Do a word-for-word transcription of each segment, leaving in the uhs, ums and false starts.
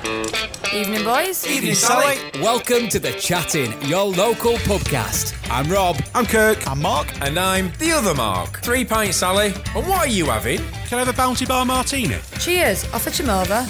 Evening, boys. Evening, Sally. Welcome to The Chatting, your local pubcast. I'm Rob. I'm Kirk. I'm Mark. And I'm the other Mark. Three pints, Sally. And what are you having? Can I have a Bounty Bar Martini? Cheers. I'll fetch him over.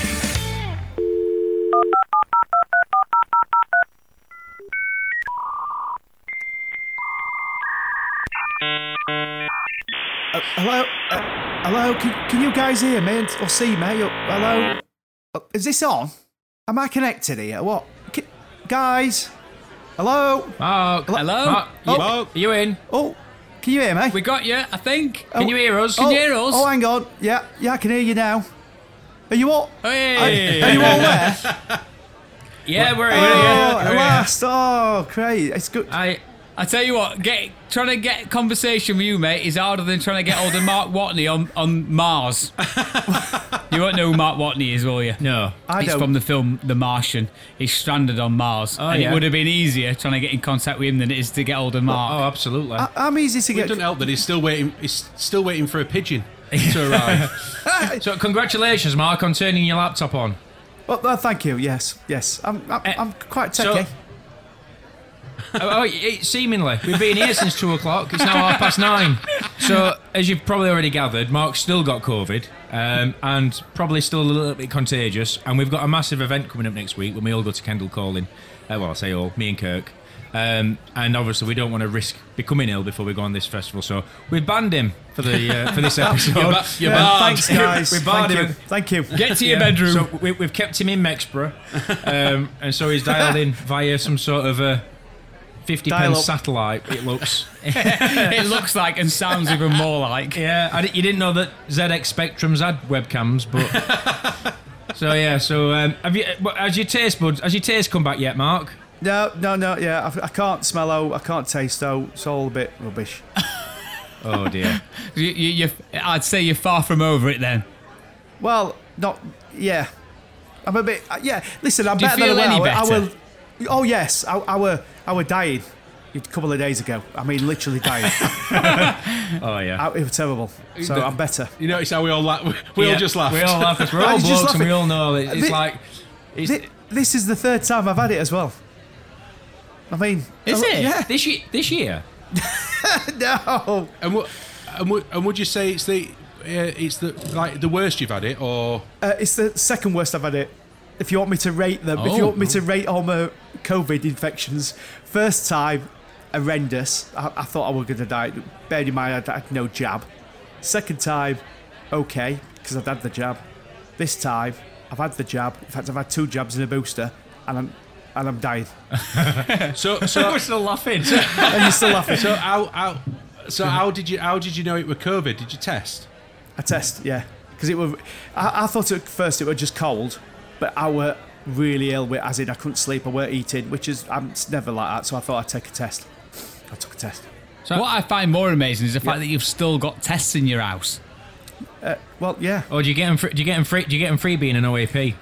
Uh, hello? Uh, hello? Can, can you guys hear me or see me? Uh, hello? Uh, is this on? Am I connected here? What? Can, guys? Hello? Mark. Hello? Mark, you, Oh. are you in? Oh, can you hear me? We got you, I think. Oh. Can you hear us? Can oh, you hear us? Oh, hang on. Yeah, yeah, I can hear you now. Are you all? Hey. Are, are you all there? Yeah, we're Oh, here. Yeah, at we're here. last. Oh, great. It's good. I, I tell you what, get trying to get conversation with you, mate, is harder than trying to get hold of Mark Watney on, on Mars. You won't know who Mark Watney is, will you? no. I He's don't. from the film The Martian. He's stranded on Mars. Oh, and yeah. it would have been easier trying to get in contact with him than it is to get hold of Mark. Oh, absolutely. I- I'm easy to It get. doesn't help that he's still waiting. He's still waiting for a pigeon to arrive. So, congratulations, Mark, on turning your laptop on. Well, uh, thank you. Yes, yes. I'm, I'm, Eh, I'm quite so- techie. oh, it, seemingly. We've been here since two o'clock. It's now half past nine. So, as you've probably already gathered, Mark's still got COVID um, and probably still a little bit contagious. And we've got a massive event coming up next week when we all go to Kendall Calling. Uh, well, I say all, me and Kirk. Um, and obviously, we don't want to risk becoming ill before we go on this festival. So, we've banned him for the uh, for this episode. You're ba- you're Yeah, barred. thanks, guys. We Thank barred you. him. Thank you. Get to your Yeah. bedroom. So we, we've kept him in Mexborough, um, and so he's dialed in via some sort of a fifty Dial pence up. satellite. It looks. It looks like and sounds even more like. Yeah, I di- you didn't know that Z X Spectrums had webcams, but. So yeah, so um, have you? uh, Has your taste buds? Has your taste come back yet, Mark? No, no, no. Yeah, I, I can't smell O. I can't taste O. It's all a bit rubbish. Oh dear. You, you, you, I'd say you're far from over it then. Well, not. Yeah, I'm a bit. Uh, yeah, listen, I'm Do you better feel than I any were. I better? will. Oh yes, I, I were. I were dying a couple of days ago. I mean, literally dying. Oh yeah. I, it was terrible. So The- I'm better. You notice how we all la- we all Yeah, just laughed. We all laugh. 'Cause we're I all was just blokes, and we laughing. all know it, it's Thi- like. It's, Thi- This is the third time I've had it as well. I mean, is oh, it Yeah. this year? This year? No. And, w- and, w- and would you say it's the uh, it's the like the worst you've had it, or Uh, it's the second worst I've had it. If you want me to rate them, if Oh. you want me to rate all my COVID infections, first time, horrendous. I, I thought I was going to die. Bearing in mind I had no jab. Second time, okay, because I've had the jab. This time, I've had the jab. In fact, I've had two jabs and a booster, and I'm and I'm dying. so so We're still laughing. And you're still laughing. so how, how so how did you how did you know it was COVID? Did you test? I test, yeah, because it was. I, I thought at first it was just cold, but I were really ill with, as in I couldn't sleep, I weren't eating, which is I'm it's never like that. So I thought I'd take a test. I took a test. So what I find more amazing is the fact that you've still got tests in your house. Well, yeah. Or do you get them? Free, do you get them free? Do you get them free being an O A P?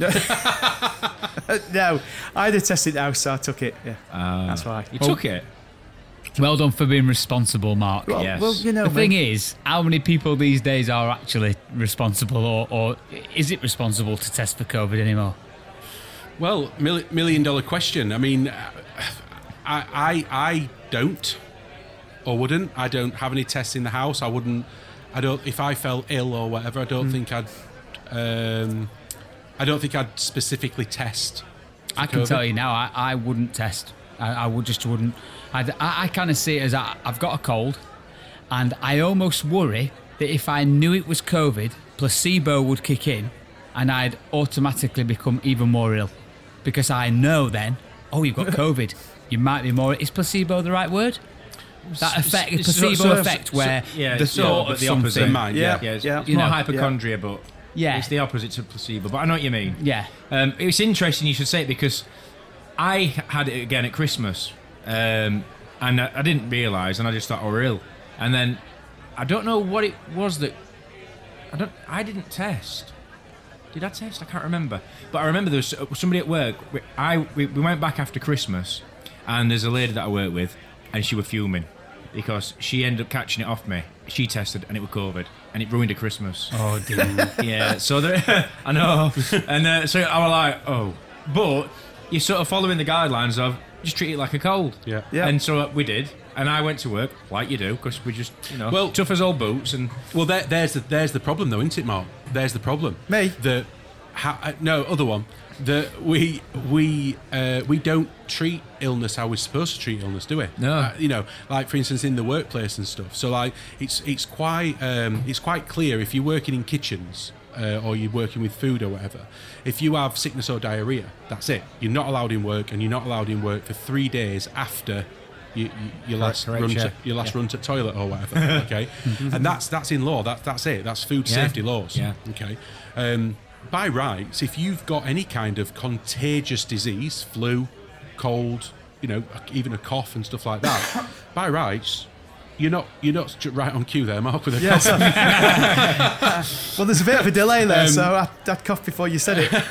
No, I had a test in the house, so I took it. Yeah, that's why. You took it. Well done for being responsible, Mark. Well, yes. well, you know, The thing mate. is, how many people these days are actually responsible, or, or is it responsible to test for COVID anymore? Well, mil- million dollar question. I mean, uh, I, I I don't or wouldn't. I don't have any tests in the house. I wouldn't. I don't. If I felt ill or whatever, I don't Hmm. think I'd. Um, I don't think I'd specifically test. I can COVID. tell you now, I, I wouldn't test. I, I would just wouldn't. I'd, I I kind of see it as I, I've got a cold, and I almost worry that if I knew it was COVID, placebo would kick in, and I'd automatically become even more ill, because I know then, oh, you've got COVID, you might be more. Is placebo the right word? That effect, it's placebo sort of- effect, so- where yeah, the it's thought yeah, of but the something. opposite. Mind, yeah. Yeah, it's, Yeah. it's You not know, hypochondria, but Yeah. it's the opposite to placebo. But I know what you mean. Yeah. Um, it's interesting you should say it because I had it again at Christmas, um, and I, I didn't realise, and I just thought, oh, we're ill. And then I don't know what it was that I don't. I didn't test. Did I test? I can't remember. But I remember there was somebody at work. We, I we, we went back after Christmas, and there's a lady that I work with, and she was fuming because she ended up catching it off me. She tested and it was COVID, and it ruined her Christmas. Oh dear. Yeah, so there, I know. And uh, so I was like, oh. But you're sort of following the guidelines of just treat it like a cold. Yeah. Yeah. And so we did. And I went to work, like you do, because we just, you know, Well- tough as old boots. And Well, there, there's the there's the problem, though, isn't it, Mark? There's the problem. Me? The ha, uh, no other one. That we we uh, we don't treat illness how we're supposed to treat illness, do we? No. Uh, you know, like for instance in the workplace and stuff. So like it's it's quite um, it's quite clear if you're working in kitchens. Uh, or you're working with food or whatever. If you have sickness or diarrhea, that's it. You're not allowed in work, and you're not allowed in work for three days after you, you, your last correct, run yeah. to your last run to toilet or whatever. Okay, and that's that's in law. That that's it. That's food Yeah. safety laws. Yeah. Okay. Um, by rights, if you've got any kind of contagious disease, flu, cold, you know, even a cough and stuff like that, by rights. You're not you're not j- right on cue there, Mark, with a Yes. cough. Well, there's a bit of a delay there, Um, so I, I'd cough before you said it.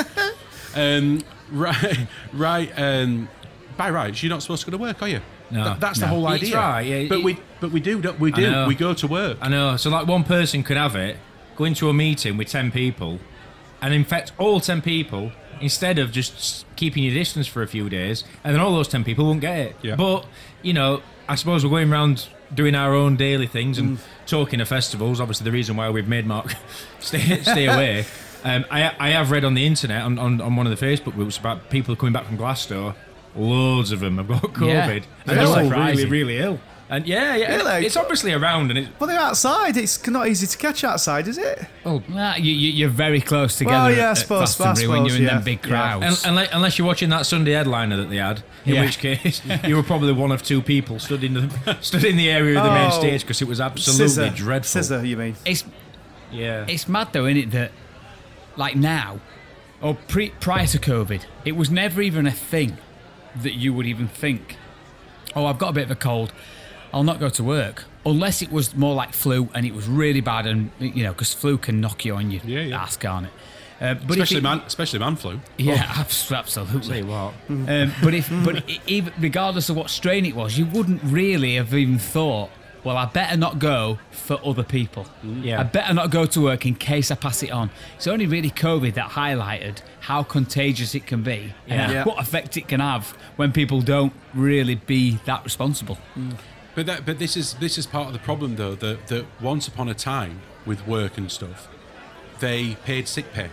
Um, right, right. Um, by rights, you're not supposed to go to work, are you? No, Th- that's the no. whole It's idea. right, yeah, but it- we, but we do, don't- we I do. know. We go to work. I know. So like one person could have it, go into a meeting with ten people, and infect all ten people instead of just s- keeping your distance for a few days, and then all those ten people won't get it. Yeah. But you know, I suppose we're going around doing our own daily things and talking to festivals. Obviously, the reason why we've made Mark stay stay away. Um, I I have read on the internet on, on, on one of the Facebook groups about people coming back from Glasgow. Loads of them have got COVID, Yeah. and they're all really Surprising. really ill. And yeah, yeah, Really? it's obviously around, and it's Well, they're outside. It's not easy to catch outside, is it? Well, nah, you, you, you're very close together Well, yeah, I at, at suppose- I Glastonbury when you're in suppose, them yeah. big Yeah. crowds. Un- unless, unless you're watching that Sunday headliner that they had, in Yeah. which case you were probably one of two people stood in the stood in the area of the main Oh, stage because it was absolutely Scissor. dreadful. Scissor, you mean? it's Yeah, it's mad though, isn't it? That like now, or pre prior to COVID, it was never even a thing that you would even think, oh, I've got a bit of a cold, I'll not go to work. Unless it was more like flu and it was really bad, and you know, because flu can knock you on your Yeah, yeah. ass, can't it? Uh, but especially if it, man, especially man flu. yeah, abs- absolutely. say what? Um, but if, but i- even regardless of what strain it was, you wouldn't really have even thought, well, I better not go for other people. Yeah. I better not go to work in case I pass it on. It's only really COVID that highlighted how contagious it can be and Yeah. Yeah. what effect it can have when people don't really be that responsible. But that, but this is this is part of the problem though. That that once upon a time with work and stuff, they paid sick pay,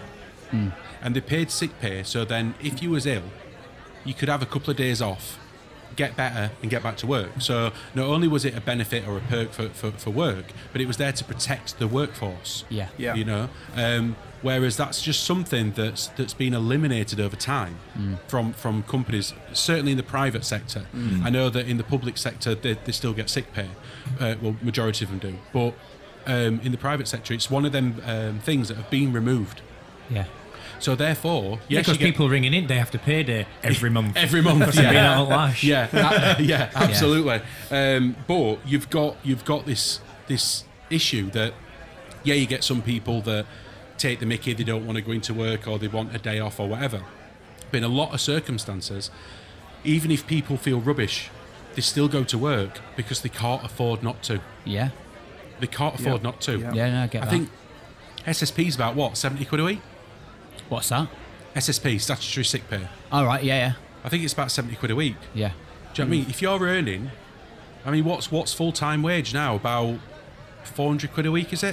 and they paid sick pay. So then, if you was ill, you could have a couple of days off, get better, and get back to work. So not only was it a benefit or a perk for, for, for work, but it was there to protect the workforce. Yeah. Yeah. You know, um, whereas that's just something that's that's been eliminated over time from from companies. Certainly in the private sector, I know that in the public sector they, they still get sick pay. Uh, well, majority of them do, but um, in the private sector, it's one of them um, things that have been removed. Yeah. So therefore, Yeah, yes, because you get- people ringing in, they have to pay their every month. every month, Because they've been yeah. out at Lash. Yeah, a- yeah, absolutely. Um, but you've got you've got this this issue that yeah, you get some people that take the mickey, they don't want to go into work or they want a day off or whatever. But in a lot of circumstances, even if people feel rubbish, they still go to work because they can't afford not to. Yeah. They can't afford Yeah. not to. Yeah. Yeah, no, I get I that. think S S P's about what, seventy quid a week? What's that? S S P, statutory sick pay. All right, yeah, yeah. I think it's about seventy quid a week. Yeah. Do you know what I mean? If you're earning, I mean, what's what's full time wage now? About four hundred quid a week, is it?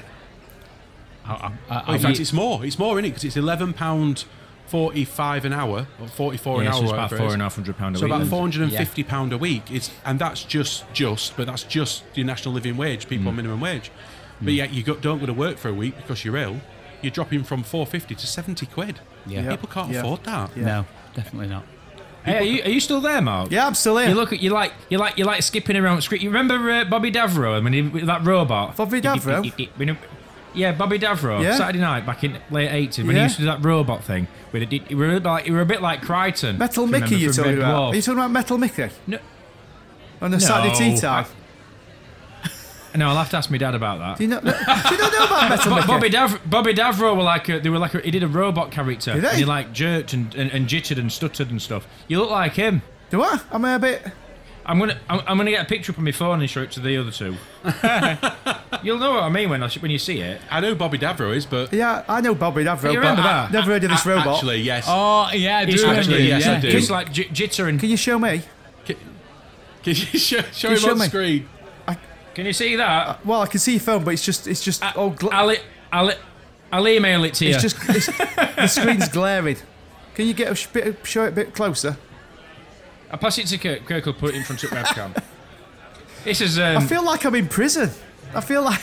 I, I, I, Oh, in fact, it's more. It's more, isn't it? Because it's eleven pound forty five an hour or forty four Yeah, an so hour. it's about whatever it four is. and a half hundred pound a So week. about four hundred and fifty Yeah. pound a week. It's and that's just just, but that's just your national living wage, people on minimum wage. But yet you go, don't go to work for a week because you're ill. You're dropping from four fifty to seventy quid. Yeah. Yeah. People can't Yeah. afford that. Yeah. No, definitely not. Hey, are you, are you still there, Mark? Yeah, I'm still here. You look at you like you like you like skipping around. scre- You remember uh, Bobby Davro? I mean, he, with that robot. Bobby Davro? When he- Yeah, Bobby Davro. Yeah. Saturday night back in late eighties when he Yeah. used to do that robot thing. With it, he were a bit like he were a bit like Crichton. Metal if you Mickey, remember, you're from talking Red about? Dwarf. Are you talking about Metal Mickey? No, On a Saturday tea No. time? no, I'll have to ask my dad about that. Do you not, do you not know about Metal Bo- Mickey? Bobby Dav- Bobby Davro were like a, they were like a, he did a robot character. Did he? And he like jerked and, and, and jittered and stuttered and stuff. You look like him. Do I? Am I a bit... I'm gonna I'm, I'm gonna get a picture up on my phone and show it to the other two. You'll know what I mean when I, when you see it. I know Bobby Davro is, but Yeah, I know Bobby Davro, You but remember I that? never heard of this A- robot. Actually, yes. Oh, yeah, I do It's remember actually- it, yes, yeah. I do. It's like j- jitter and. Can you show me? Can you show, show you him show on me? screen? Can you see that? Well, I can see your phone, but it's just it's just all gl- I'll, e- I'll, e- I'll email it to you. it's just it's, the screen's glaring. Can you get a sh- bit, show it a bit closer? I'll pass it to Kirk. Kirk will put it in front of the webcam. This is I um, feel like I'm in prison. I feel like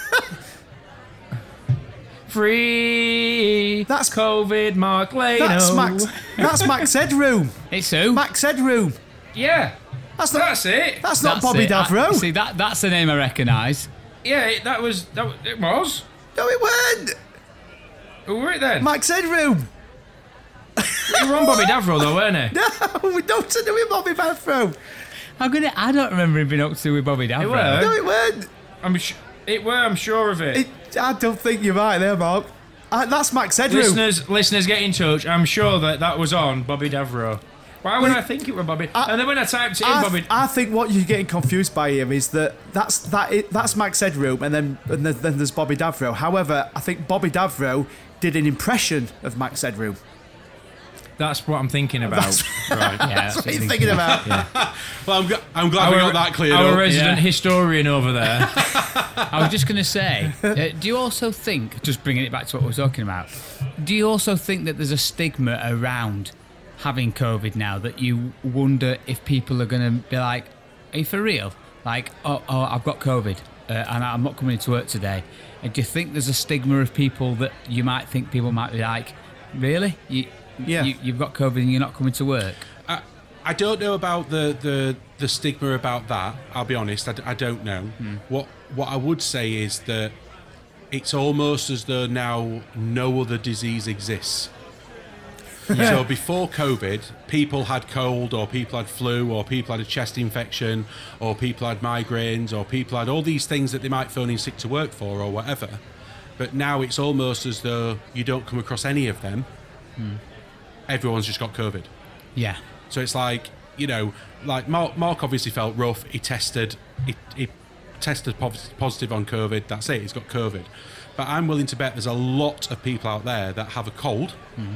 free. That's- COVID. Mark Lano. that's Max. That's Max Headroom. It's who? Max Headroom. Yeah, That's not. that's it. That's not That's Bobby it. I- Davro. see, that, that's the name I recognise. Yeah, it, that was that. was- It was. No, it weren't. Who were it then? Max Headroom. You were on Bobby Davro though, weren't it? No, we don't do it, Bobby Davro. How could it, I don't remember him being up to with Bobby Davro. It were. No, it weren't. I'm. Sh- it were. I'm sure of it. It, I don't think you're right there, Mark. Uh, that's Max Headroom. Listeners, listeners, get in touch. I'm sure that that was on Bobby Davro. Why would Well, I think it was Bobby? I- and then when I typed it in, I, Bobby. I think what you're getting confused by here is that that's that it, that's Max Headroom, and then and then, then there's Bobby Davro. However, I think Bobby Davro did an impression of Max Headroom. That's what I'm thinking about. That's, Right. Yeah, that's what you're thinking about. Well, I'm, gl- I'm glad we got that cleared our up. resident Yeah. historian over there. I was just going to say, uh, do you also think, just bringing it back to what we were talking about, do you also think that there's a stigma around having COVID now that you wonder if people are going to be like, are you for real? Like, oh, oh I've got COVID uh, and I'm not coming into work today. And do you think there's a stigma of people that you might think people might be like, really? You, Yeah. you, you've got COVID and you're not coming to work? I, I don't know about the, the, the stigma about that. I'll be honest, I, d- I don't know. What what I would say is that it's almost as though now no other disease exists. So before COVID, people had cold, or people had flu, or people had a chest infection, or people had migraines, or people had all these things that they might phone in sick to work for, or whatever. But now it's almost as though you don't come across any of them. Everyone's just got COVID. Yeah. So it's like, you know, like Mark, Mark obviously felt rough. He tested, he, he tested pos- positive on COVID. That's it. He's got COVID. But I'm willing to bet there's a lot of people out there that have a cold,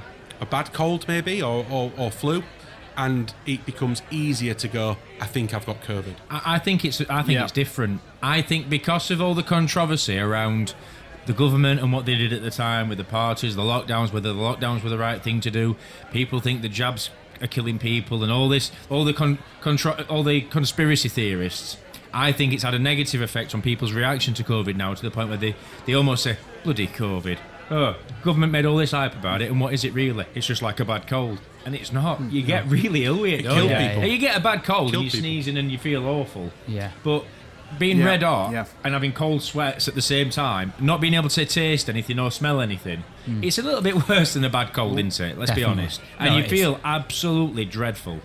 a bad cold maybe, or, or, or flu, and it becomes easier to go, I think I've got COVID. I, I think it's. I think Yeah. it's different. I think because of all the controversy around the government and what they did at the time with the parties, the lockdowns, whether the lockdowns were the right thing to do. People think the jabs are killing people, and all this, all the con, contro, all the conspiracy theorists. I think it's had a negative effect on people's reaction to COVID now, to the point where they, they almost say, bloody COVID. Oh, government made all this hype about it, and what is it really? It's just like a bad cold. And it's not. You get really ill with it, It don't killed you? people. You get a bad cold, Killed and you're people. sneezing and you feel awful. Yeah. But being Yeah, red hot yeah. and having cold sweats at the same time, not being able to taste anything or smell anything, it's a little bit worse than a bad cold, isn't it? Let's Definitely. be honest. And No, you it is. feel absolutely dreadful.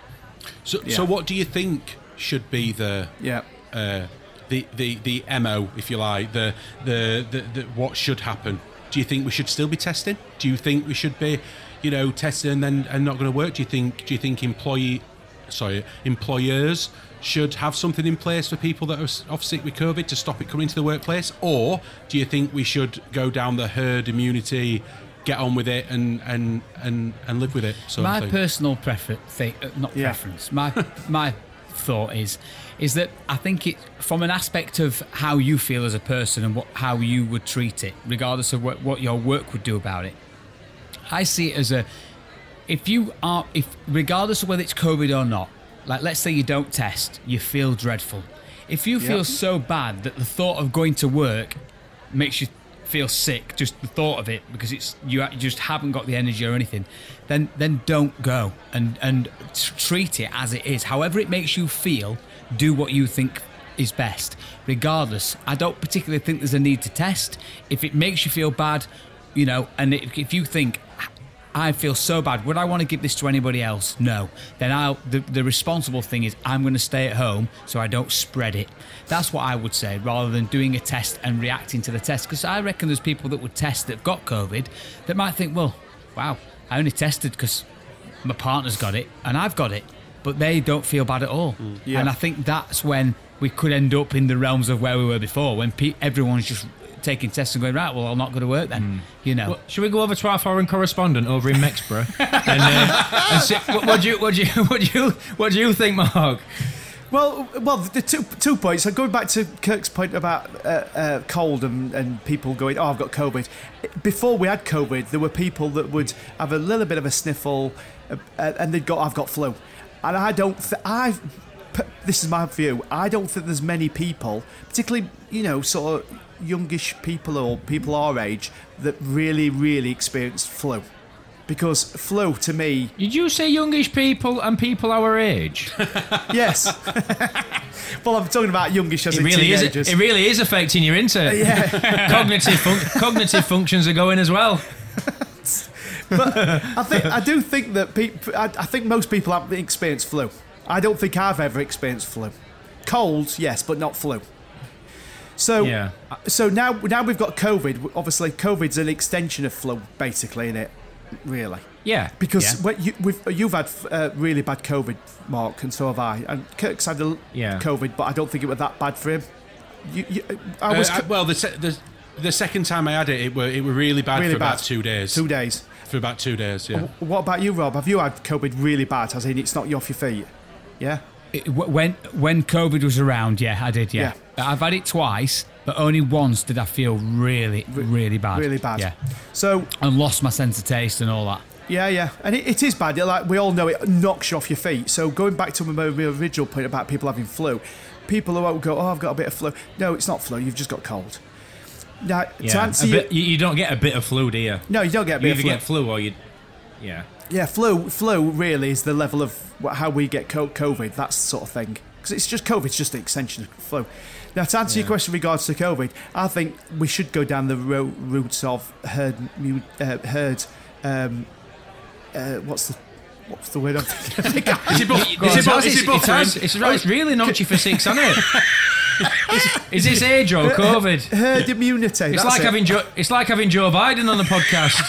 So, Yeah. so what do you think should be the Yeah. uh, the, the the M O, if you like, the, the the the what should happen? Do you think we should still be testing? Do you think we should be, you know, testing and then and not going to work? Do you think do you think employee, sorry, employers should have something in place for people that are s- off sick with COVID to stop it coming to the workplace, or do you think we should go down the herd immunity, get on with it, and and and, and live with it? Sort My of thing? personal preference, thing, uh, not Yeah. preference. My my thought is, is that I think it from an aspect of how you feel as a person and what how you would treat it, regardless of what, what your work would do about it. I see it as a, if you are, if regardless of whether it's COVID or not, like let's say you don't test, you feel dreadful. If you feel Yep. so bad that the thought of going to work makes you feel sick, just the thought of it, because it's you, you just haven't got the energy or anything, then then don't go and and t- treat it as it is. However it makes you feel, do what you think is best. Regardless, I don't particularly think there's a need to test. If it makes you feel bad, you know, and if if you think, I feel so bad, would I want to give this to anybody else? No. Then I'll the, the responsible thing is I'm going to stay at home so I don't spread it. That's what I would say, rather than doing a test and reacting to the test. Because I reckon there's people that would test that've got COVID that might think, well, wow, I only tested because my partner's got it and I've got it. but they don't feel bad at all. Yeah. And I think that's when we could end up in the realms of where we were before, when pe- everyone's just taking tests and going, right, well, I'm not going to work then, you know. Well, should we go over to our foreign correspondent over in Mexborough and, uh, and see, what, what do you what do you what do you what do you think, Mark? Well, well, the two two points. So going back to Kirk's point about uh, uh, cold and, and people going, oh, I've got COVID. Before we had COVID, there were people that would have a little bit of a sniffle, uh, and they'd go, I've got flu, and I don't. Th- I. This is my view. I don't think there's many people, particularly you know, sort of youngish people or people our age, that really, really experienced flu. Because flu, to me... Did you say youngish people and people our age? Yes. Well, I'm talking about youngish as It in really teenagers. is. It really is affecting your intake. Yeah. cognitive fun- cognitive functions are going as well. But I think I do think that people... I, I think most people haven't experienced flu. I don't think I've ever experienced flu. Cold, yes, but not flu. So, Yeah. so now, now we've got COVID. Obviously, COVID's an extension of flu, basically, isn't it? Really. Yeah. Because yeah. when you, we've, you've had uh, really bad COVID, Mark, and so have I. And Kirk's had a Yeah. COVID, but I don't think it was that bad for him. You, you, I Uh, was I- well, the, se- the the second time I had it, it were it were really bad really for bad. about two days. Two days. For about two days, yeah. What about you, Rob? Have you had COVID really bad? As in, it's knocked you off your feet? Yeah. It, w- when when COVID was around, yeah, I did, yeah. I've had it twice, but only once did I feel really, really bad. Really bad. Yeah. So, And lost my sense of taste and all that. yeah, yeah. And it, it is bad. Like, we all know it knocks you off your feet. So, going back to my original point about people having flu, people who won't go, oh, I've got a bit of flu. No, it's not flu. You've just got cold. Now, to Yeah. answer A you... bit, you, you don't get a bit of flu, do you? No, you don't get a You bit either of flu. get flu or you. Yeah. Yeah, flu. Flu really is the level of wh- how we get co- COVID. That's the sort of thing. Because it's just COVID. It's just an extension of flu. Now, to answer your question in regards to COVID, I think we should go down the ro- routes of herd, mu- uh, herd. Um, uh, what's the what's the word I'm thinking? of? Is it, buff- Go is on, it, buff- it's, is it it's, buffering? it's, it's, right, it's really knocked you for six, hasn't it? is, is this age or COVID? Herd immunity. It's that's like it. having Joe, it's like having Joe Biden on the podcast.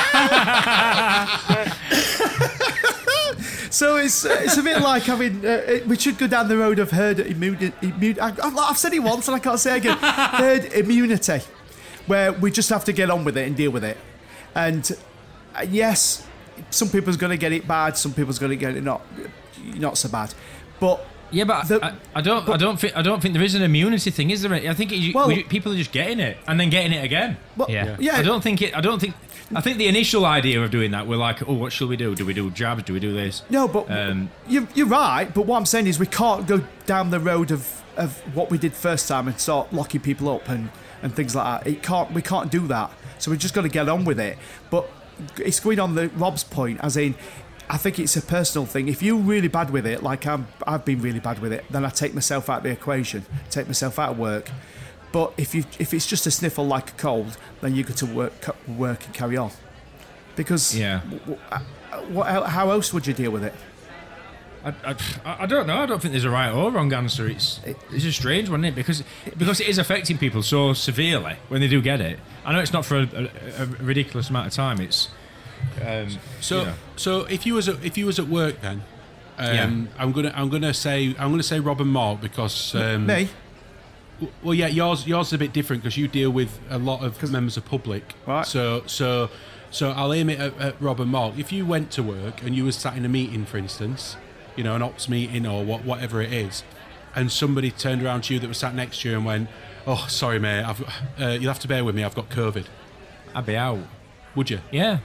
So it's it's a bit like having. Uh, it, we should go down the road of herd immunity. Immun- I, I've said it once and I can't say it again. Herd immunity, where we just have to get on with it and deal with it. And uh, yes, some people's going to get it bad. Some people's going to get it not not so bad. But Yeah, but The- I, I don't. I don't think. I don't think there is an immunity thing, is there? I think it, Well- we, people are just getting it and then getting it again. well, Yeah. yeah, I don't think it. I don't think. I think the initial idea of doing that, we're like, oh, what shall we do? Do we do jabs? Do we do this? No, but Um, you're, you're right. But what I'm saying is we can't go down the road of, of what we did first time and start locking people up and, and things like that. It can't. We can't do that. So we've just got to get on with it. But it's going on the Rob's point, as in, I think it's a personal thing. If you're really bad with it, like I'm, I've been really bad with it, then I take myself out of the equation, take myself out of work. But if you if it's just a sniffle like a cold, then you go to work co- work and carry on. Because Yeah. w- w- uh, what, el- how else would you deal with it? I, I, I don't know. I don't think there's a right or wrong answer. It's it's a strange one, isn't it? Because because it is affecting people so severely when they do get it. I know it's not for a, a, a ridiculous amount of time. It's um, So, you know. so if you was at, if you was at work, then um, Yeah. I'm gonna I'm gonna say I'm gonna say Rob and Mark because um, Me? w- Well, yeah, yours yours is a bit different because you deal with a lot of members of public. Right. So so so I'll aim it at, at Rob and Mark. If you went to work and you was sat in a meeting, for instance, you know, an ops meeting or what whatever it is, and somebody turned around to you that was sat next to you and went, "Oh, sorry, mate, I've uh, you'll have to bear with me. I've got COVID." I'd be out. Would you? Yeah.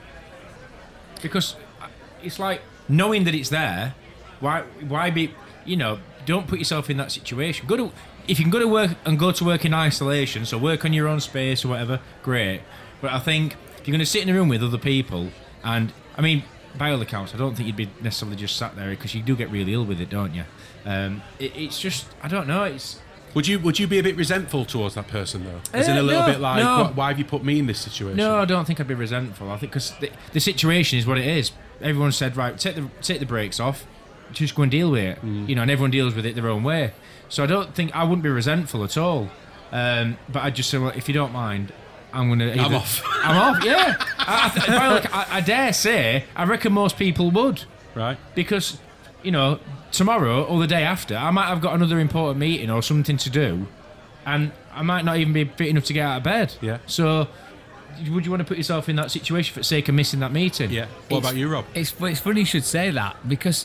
Because it's like knowing that it's there. Why? Why be? You know, don't put yourself in that situation. Go to if you can go to work and go to work in isolation. So work on your own space or whatever. Great. But I think if you're going to sit in a room with other people, and I mean, by all accounts, I don't think you'd be necessarily just sat there because you do get really ill with it, don't you? Um, it, it's just I don't know. It's Would you would you be a bit resentful towards that person though? As in Uh, a little no, bit like, no. "Why- why have you put me in this situation? No, I don't think I'd be resentful. I think because the, the situation is what it is. Everyone said, right, take the take the brakes off, just go and deal with it. Mm. You know, and everyone deals with it their own way. So I don't think I wouldn't be resentful at all. Um, but I'd just say, well, if you don't mind, I'm gonna. Either, I'm off. I'm off. Yeah. I, I, th- by like, I, I dare say, I reckon most people would Right. because, you know, tomorrow or the day after, I might have got another important meeting or something to do, and I might not even be fit enough to get out of bed. Yeah. So, would you want to put yourself in that situation for the sake of missing that meeting? Yeah. What It's- about you, Rob? It's, it's funny you should say that, because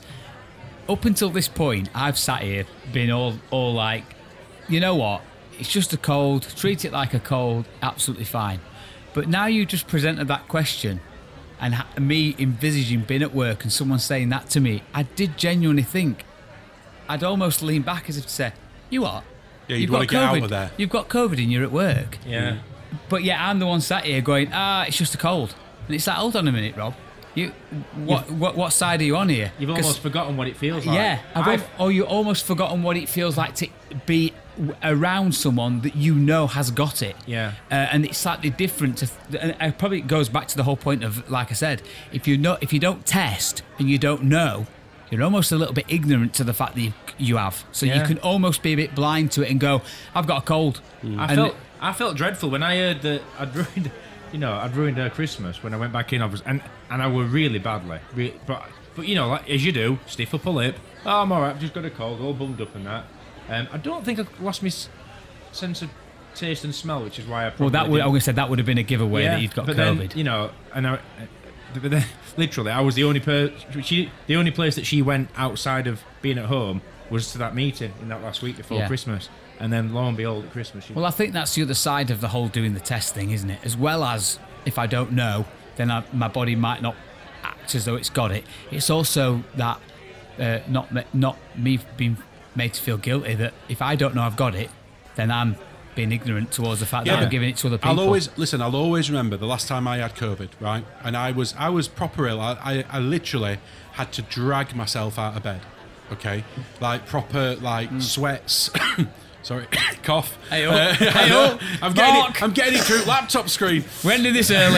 up until this point, I've sat here been all, all like, you know what? It's just a cold. Treat it like a cold. Absolutely fine. But now you just presented that question, and ha- me envisaging being at work and someone saying that to me, I did genuinely think, I'd almost lean back as if to say, you what? Yeah, you'd You've want got to get out COVID. of there. You've got COVID and you're at work. Yeah. But yeah, I'm the one sat here going, ah, it's just a cold. And it's like, hold on a minute, Rob. You, what, what, what side are you on here? You've 'Cause- almost forgotten what it feels like. yeah, I've, I've- or you almost forgotten what it feels like to be w- around someone that you know has got it. Yeah. uh, and it's slightly different. To, and it probably goes back to the whole point of, like I said, if you know, if you don't test and you don't know, you're almost a little bit ignorant to the fact that you, you have. So Yeah. you can almost be a bit blind to it and go, "I've got a cold." I And felt I felt dreadful when I heard that I'd ruined, you know, I'd ruined her Christmas when I went back in. I was and and I were really badly, re- but but you know, like as you do, stiff upper lip. Oh, I'm all right. I've just got a cold, all bummed up and that. Um, I don't think I lost my s- sense of taste and smell, which is why I. Probably well, that would I didn't. would have said that would have been a giveaway Yeah, that you'd got but COVID. Then, you know, and I, but then, literally, I was the only per she the only place that she went outside of being at home was to that meeting in that last week before Yeah. Christmas, and then lo and behold, at Christmas. She, Well, I think that's the other side of the whole doing the test thing, isn't it? As well as if I don't know, then I, my body might not act as though it's got it. It's also that uh, not me- not me being made to feel guilty that if I don't know I've got it, then I'm being ignorant towards the fact that Yeah. I'm giving it to other people. I'll always listen. I'll always remember the last time I had COVID, right? And I was I was proper ill. I, I, I literally had to drag myself out of bed. Okay, like proper like sweats. Sorry, cough. Hey, Uh, hey, I'm getting Mark. it. I'm getting it through laptop screen. When did this early?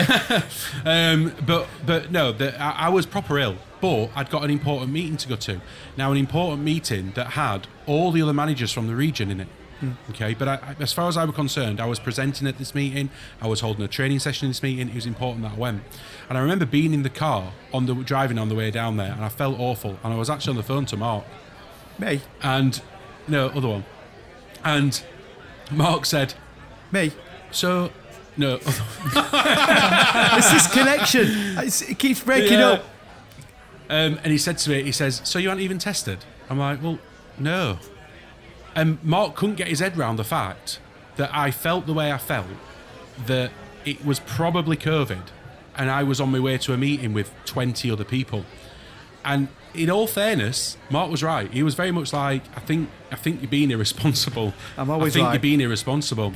Um, but but no, the, I, I was proper ill. But I'd got an important meeting to go to. Now, an important meeting that had all the other managers from the region in it. Okay, but I, I- as far as I was concerned, I was presenting at this meeting. I was holding a training session in this meeting. It was important that I went. And I remember being in the car on the driving on the way down there, and I felt awful. And I was actually on the phone to Mark. Me? And no, other one. And Mark said, Me? "So, no." It's this connection. It's, it keeps breaking Yeah. up. Um, and he said to me, he says, "So you aren't even tested?" I'm like, "Well, no." And Mark couldn't get his head round the fact that I felt the way I felt, that it was probably COVID, and I was on my way to a meeting with twenty other people. And in all fairness, Mark was right. He was very much like, I think I think you're being irresponsible. I'm always I think right. you're being irresponsible.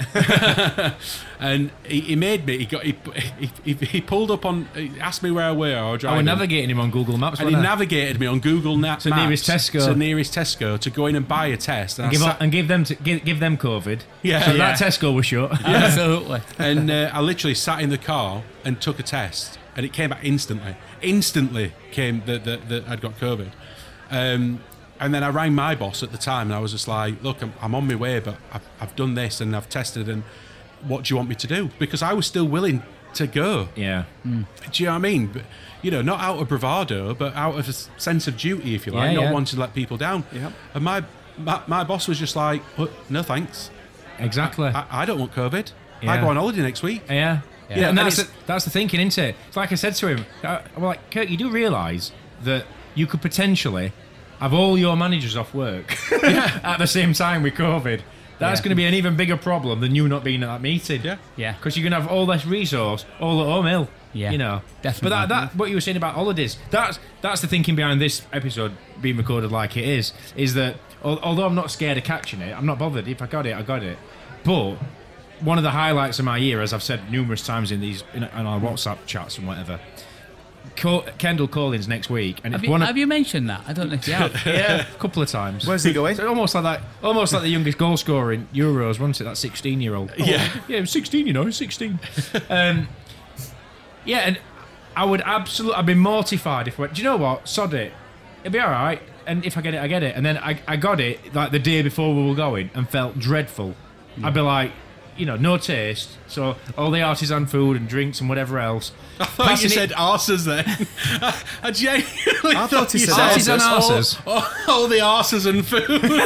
And he, he made me, he got he, he, he, he pulled up on, he asked me where I were, or I driving. was navigating him on Google Maps. And he wasn't I? navigated me on Google Na- To Maps nearest Tesco. to nearest Tesco to go in and buy a test. And, I give, sat- and give them to, give, give them COVID. Yeah. so Yeah. that Tesco was shut. Absolutely. and uh, I literally sat in the car and took a test, and it came back instantly. Instantly came that that that I'd got COVID. Um, and then I rang my boss at the time, and I was just like, "Look, I'm, I'm on my way, but I've, I've done this and I've tested, and what do you want me to do?" Because I was still willing to go. Yeah. Do you know what I mean? But, you know, not out of bravado, but out of a s- sense of duty, if you like, Yeah, not yeah. wanting to let people down. Yep. And my, my my boss was just like, "Oh, "No thanks. Exactly. I, I don't want COVID. I Yeah. go on holiday next week." Yeah. Yeah. Yeah, and And that's the, it's- that's the thinking, isn't it? It's like I said to him, uh, I'm like, Kurt, you do realise that you could potentially have all your managers off work at the same time with COVID. That's Yeah. going to be an even bigger problem than you not being at that meeting. Yeah. Yeah. Because you're going to have all this resource all at home ill. Yeah, You know. definitely. But that, that what you were saying about holidays, that's that's the thinking behind this episode being recorded like it is, is that al- although I'm not scared of catching it, I'm not bothered. If I got it, I got it. But one of the highlights of my year, as I've said numerous times in these in, in our WhatsApp chats and whatever, Co- Kendall Collins next week, and Have it's you, one of have you mentioned that? I don't know if you have. yeah, a couple of times. Where's he going? So almost like that, almost like the youngest goal scorer in Euros, wasn't it? That sixteen-year-old. Yeah. Oh, yeah, sixteen. You know, sixteen. um, yeah, and I would absolutely. I'd be mortified if I went. Do you know what? Sod it. It'll be all right. And if I get it, I get it. And then I, I got it like the day before we were going and felt dreadful. I'd be like, you know, no taste. So all the artisan food and drinks and whatever else. I thought you Passing it- said arses then. I, I genuinely I thought he you said Artisan arses. arses. All, all, all the arses and food.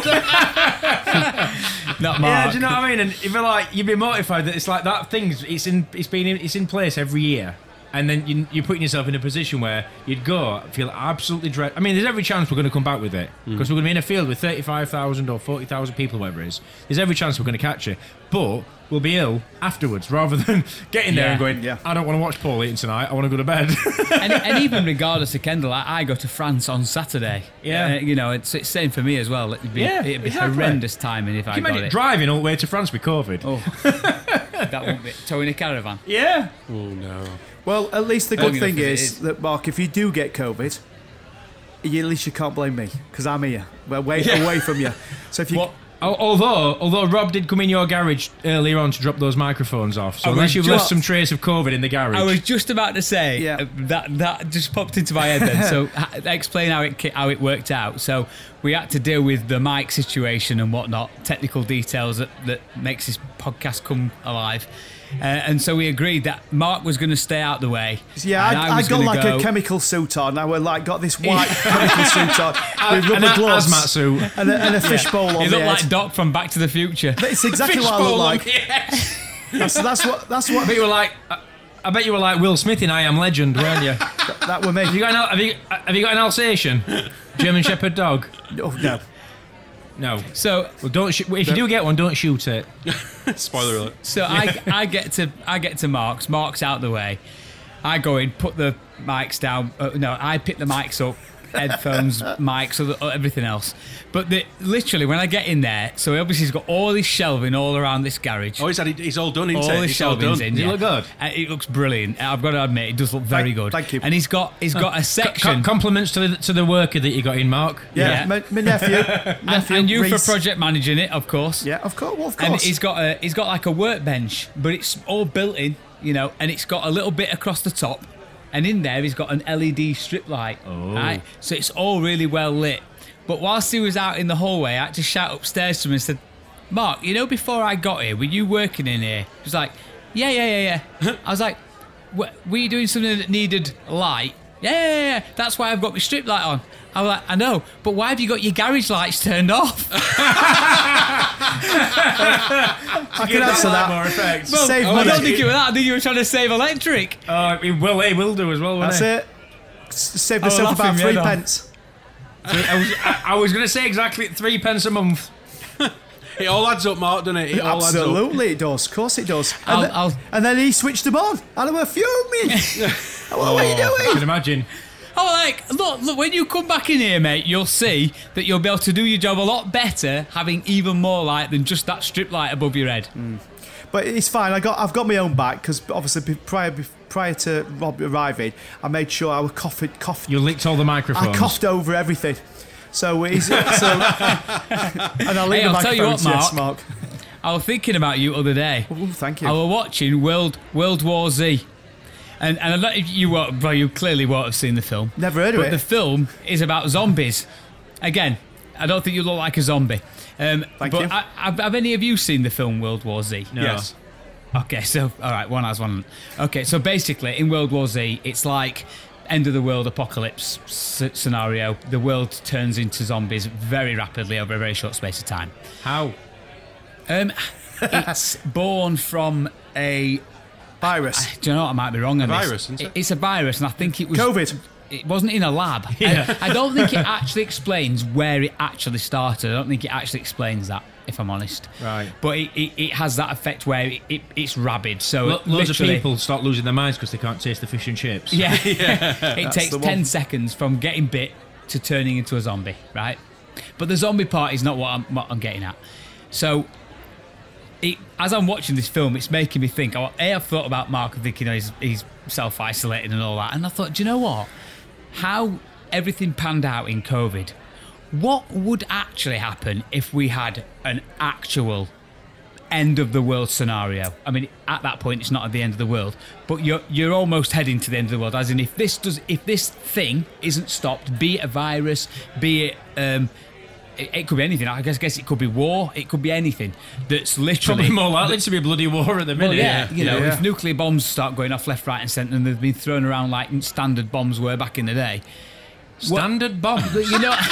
Not Yeah, Mark. do you know what I mean? And if you're like, you'd be mortified that it's like that thing's it's in it's been in, it's in place every year, and then you, you're putting yourself in a position where you'd go feel absolutely dread. I mean, there's every chance we're going to come back with it because we're going to be in a field with thirty-five thousand or forty thousand people, whatever it is. There's every chance we're going to catch it, but we'll be ill afterwards rather than getting there Yeah. and going, Yeah. I don't want to watch Paul eating tonight. I want to go to bed. and, and even regardless of Kendall, I, I go to France on Saturday. Yeah. Uh, you know, it's, it's same for me as well. It'd be, Yeah, it'd be exactly. horrendous timing if I Can you got imagine it. driving all the way to France with COVID? Oh, that won't be towing a caravan. Yeah. Oh no. Well, at least the Long good enough thing as it is, is. that, Mark, if you do get COVID, you, at least you can't blame me because I'm here, well, away, away from you. So if you, Well, al- although although Rob did come in your garage earlier on to drop those microphones off, so I unless was you've just- left some trace of COVID in the garage, I was just about to say Yeah. uh, that that just popped into my head then. So ha- explain how it ki- how it worked out. So we had to deal with the mic situation and whatnot, technical details that, that makes this podcast come alive. Uh, and so we agreed that Mark was going to stay out the way. yeah, and I, I was got gonna like go- a chemical suit on. I were like got this white chemical suit on with an rubber a- gloves hazmat suit. and a, and a fishbowl on He the looked head. like Doc from Back to the Future. It's exactly what I look Fishbowl on like. the head. That's, that's what that's what I bet you were like, I, I bet you were like Will Smith in I Am Legend, weren't you? have that were me. you got an Al- have you have you got an Alsatian, German Shepherd dog? Oh, no. No. So Well, don't. Sh- if you do get one, don't shoot it. Spoiler alert. So I, I get to I get to Mark's. Mark's out the way. I go in, put the mics down. Uh, no, I pick the mics up, headphones, mics, other, uh, everything else. But the, literally, when I get in there, so obviously he's got all this shelving all around this garage. Oh, he's, had it, he's all done, isn't all it? his It's all shelving's done. in. Does it yeah. look good? Uh, it looks brilliant. I've got to admit, it does look very Thank- good. thank you. And he's got he's got a section. Co- compliments to the to the worker that you got in, Mark. Yeah, Yeah. My, my nephew. and, nephew and you Reece. for project managing it, of course. Yeah, of course. Well, of course. And he's got a he's got like a workbench, but it's all built in, you know, and it's got a little bit across the top, and in there he's got an L E D strip light. Oh. Right, so it's all really well lit. But whilst he was out in the hallway, I had to shout upstairs to him and said, "Mark, you know, before I got here, were you working in here?" He was like, "Yeah, yeah, yeah, yeah." I was like, "Were were you doing something that needed light?" Yeah, yeah, yeah, yeah. That's why I've got my strip light on. I was like, I know, but why have you got your garage lights turned off? I can answer that. More effects. Well, Save I money. don't think you were that. I think you were trying to save electric. Oh, he will. He will do as well. Won't That's he? it. S- Save I was myself about laughing, three yeah, no. pence. I was, I, I was going to say exactly three pence a month. It all adds up, Mark, doesn't it? It all adds up. Absolutely, it does. Of course, it does. And, I'll- then, I'll- and then he switched them on, and I were fuming. What are you I can doing? imagine. Oh, like, look, look, when you come back in here, mate, you'll see that you'll be able to do your job a lot better having even more light than just that strip light above your head. But it's fine. I got, I've got my own back because obviously be- prior, be- prior to Rob arriving, I made sure I was coughing, cough, You licked all the microphones. I coughed over everything. So he's so, and I'll leave Hey, the I'll tell you what, microphones, yes, Mark. Mark. I was thinking about you other day. Oh, thank you. I was watching World World War Z. And, and I don't know if you won't, well, you clearly won't have seen the film. Never heard of but it. the film is about zombies. Again, I don't think you look like a zombie. Um, Thank but you. I, have, have any of you seen the film World War Z? No. Yes. Okay, so all right, one has one. Okay, so basically in World War Z, it's like end of the world apocalypse s- scenario. The world turns into zombies very rapidly over a very short space of time. How? Um, it's born from a. Virus. Do you know what? I might be wrong on A this. virus, isn't it? It's a virus, and I think it was COVID. It wasn't in a lab. Yeah. I, I don't think it actually explains where it actually started. I don't think it actually explains that, if I'm honest. Right. But it, it, it has that effect where it, it, it's rabid. So Lo- it loads of literally- people start losing their minds because they can't taste the fish and chips. Yeah. It takes the ten one. seconds from getting bit to turning into a zombie, right? But the zombie part is not what I'm, what I'm getting at. So, it, as I'm watching this film, it's making me think. Oh, A, I've thought about Mark and thinking, oh, he's, he's self-isolating and all that. And I thought, do you know what? How everything panned out in COVID, what would actually happen if we had an actual end of the world scenario? I mean, at that point, it's not at the end of the world, but you're you're almost heading to the end of the world. As in, if this does, if this thing isn't stopped, be it a virus, be it um, it, it could be anything. I guess, guess it could be war. It could be anything. That's literally Probably more likely to be a bloody war at the minute. Well, yeah, you know, Yeah. if nuclear bombs start going off left, right, and centre, and they've been thrown around like standard bombs were back in the day. Standard bomb. But you know,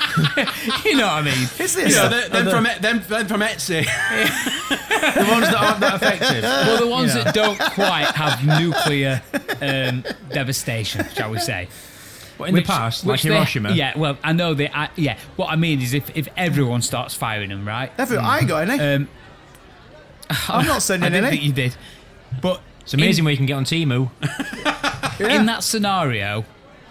you know what I mean. Is You this? know, them, them from them, them from Etsy. The ones that aren't that effective. Well, the ones that don't quite have nuclear um, devastation, shall we say? But in the past, like they- Hiroshima. yeah, well, I know they. I, yeah, what I mean is, if, if everyone starts firing them, right? Every, I ain't got any. Um, I'm not I sending didn't any. think you did, but It's amazing where you can get on Temu. in that scenario,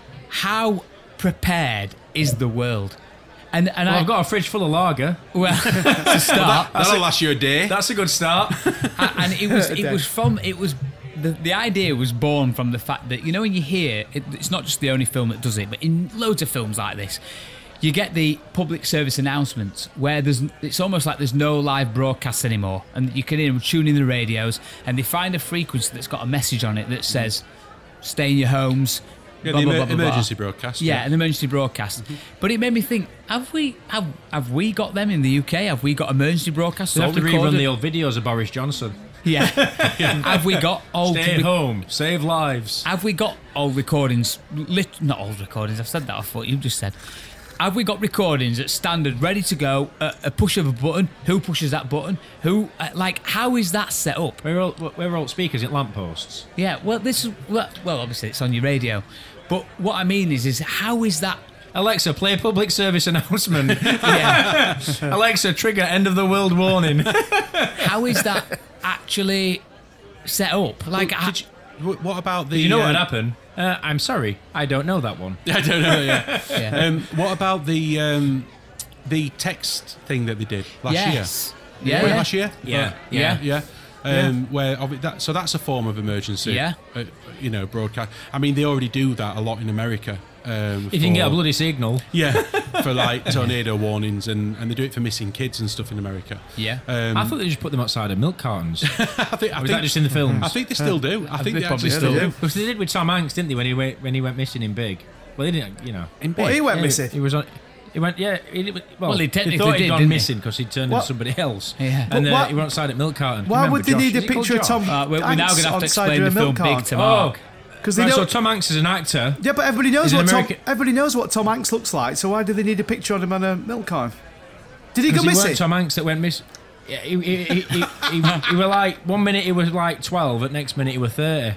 how prepared is the world? And and Well, I, I've got a fridge full of lager. well, to start, That'll last you a day. That's a good start. and it was it was from it was the the idea was born from the fact that, you know, when you hear it, it's not just the only film that does it, but in loads of films like this, you get the public service announcements where there's it's almost like there's no live broadcasts anymore, and you can hear them tuning the radios, and they find a frequency that's got a message on it that says, "Stay in your homes." Yeah, blah, the blah, emer- blah, blah, blah. emergency broadcast. Yeah, an emergency broadcast. But it made me think: Have we have have we got them in the U K? Have we got emergency broadcasts? You all have to rerun recorded? the old videos of Boris Johnson. Yeah. Have we got old? Stay at home, save lives. Have we got old recordings? Lit, not old recordings. I've said that. I thought you just said. Have we got recordings at standard, ready to go? A, a push of a button. Who pushes that button? Who? Uh, like, how is that set up? We're all, we're all speakers at lampposts. Yeah. Well, this is well, well. Obviously, it's on your radio. But what I mean is, is how is that? Alexa, play a public service announcement. Yeah. Alexa, trigger end of the world warning. How is that actually set up? Like, I, Did you- wh- what about the? Do you know what uh, would happen? Uh, I'm sorry, I don't know that one. I don't know. Yeah. yeah. um, what about the um, the text thing that they did last yes. year? Yeah. Was it yeah. last year? Yeah. Yeah. Yeah. Um, Where obvi- that, so that's a form of emergency. Yeah. Uh, you know, broadcast. I mean, they already do that a lot in America. Um, If you can get a for- bloody signal. Yeah, for like tornado warnings, and, and they do it for missing kids and stuff in America. Yeah. Um, I thought they just put them outside of milk cartons. I think, I Or is think that just in the films? I think they still do. I think they they probably actually still still do. do. Because they did with Tom Hanks, didn't they, when he went, when he went missing in Big? Well, they didn't, you know. In What, he went Yeah, missing? He was on. He went, yeah. He, well, Well, he they technically thought he'd did, gone didn't he? missing because he'd turned What? into somebody else. Yeah. And But uh, why- he went outside at milk carton. Why Remember would they Josh? need a Is it called picture of Josh? Tom Uh, we're, we're now Hanks going to have on to side explain of the a film milk Big to carton? Mark. Because they Right, so don't. Tom Hanks is an actor. Yeah, but everybody knows He's an what Tom. American- Everybody knows what Tom Hanks looks like. So why do they need a picture of him on a milk carton? Did he go Because he missing? weren't Tom Hanks that went missing. Yeah, he, he, he, he, he, he were like, one minute he was like twelve, at next minute he was thirty.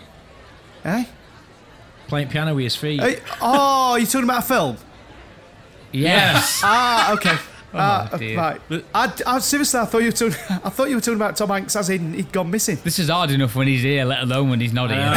Eh? Playing piano with his feet. Hey, oh, you're talking about a film? Yes. Ah, okay. Ah, dear. right. I, I seriously, I thought you were talking. I thought you were talking about Tom Hanks as in he'd gone missing. This is hard enough when he's here, let alone when he's not here.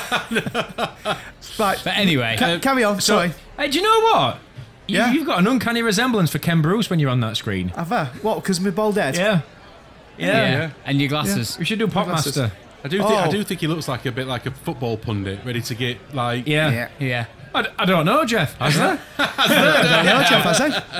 Right. But anyway, Ca- carry on. Sorry. Hey, do you know what? You, Yeah. You've got an uncanny resemblance for Ken Bruce when you're on that screen. Have I? What? Because my bald head. Yeah. Yeah. yeah. And your glasses. We should do Popmaster. I do. Think, I Oh. do think he looks like a bit like a football pundit, ready to get like. Yeah. Yeah. Yeah. I, d- I don't know, Jeff. Has there? I know, Jeff, has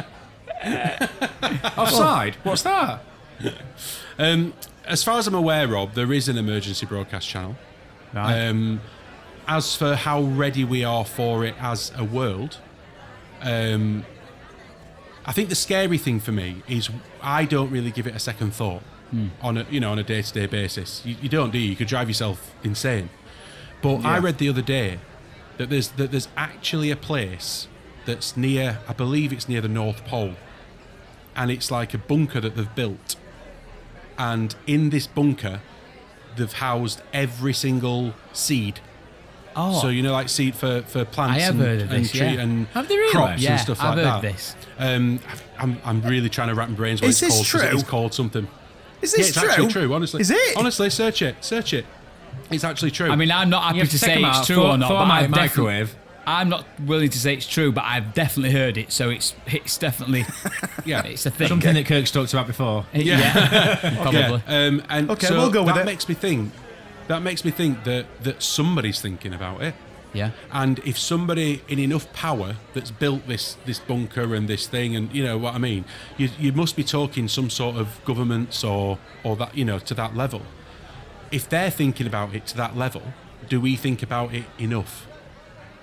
he? Offside? What's that? Um, as far as I'm aware, Rob, there is an emergency broadcast channel. Right. Um, as for how ready we are for it as a world, um, I think the scary thing for me is I don't really give it a second thought on a you know on a day to day basis. You, you don't do you? You could drive yourself insane. But I Yeah. read the other day that there's that there's actually a place that's near. I believe it's near the North Pole, and it's like a bunker that they've built. And in this bunker, they've housed every single seed. oh, So you know, like seed for, for plants I have and, heard of and this, tree yeah. and Have they really? crops yeah, and stuff I've like heard that. this. Um, I'm I'm really trying to wrap my brains what Is it's this called. 'cause true? It is called something. Is Yeah, this it's true? actually true. Honestly, Is it? Honestly, search it. Search it. It's actually true. I mean, I'm not happy You have to to take say them it's out, true thaw- or not, thaw but them out I've in definitely, microwave. I'm not willing to say it's true, but I've definitely heard it. So it's it's definitely yeah. it's a thing. Something that Kirk's talked about before. yeah, probably. Yeah. Um, and Okay, so we'll go with that it. makes me think. That makes me think that that somebody's thinking about it. Yeah. And if somebody in enough power that's built this this bunker and this thing, and you know what I mean, you you must be talking some sort of governments or or that you know to that level. If they're thinking about it to that level, do we think about it enough?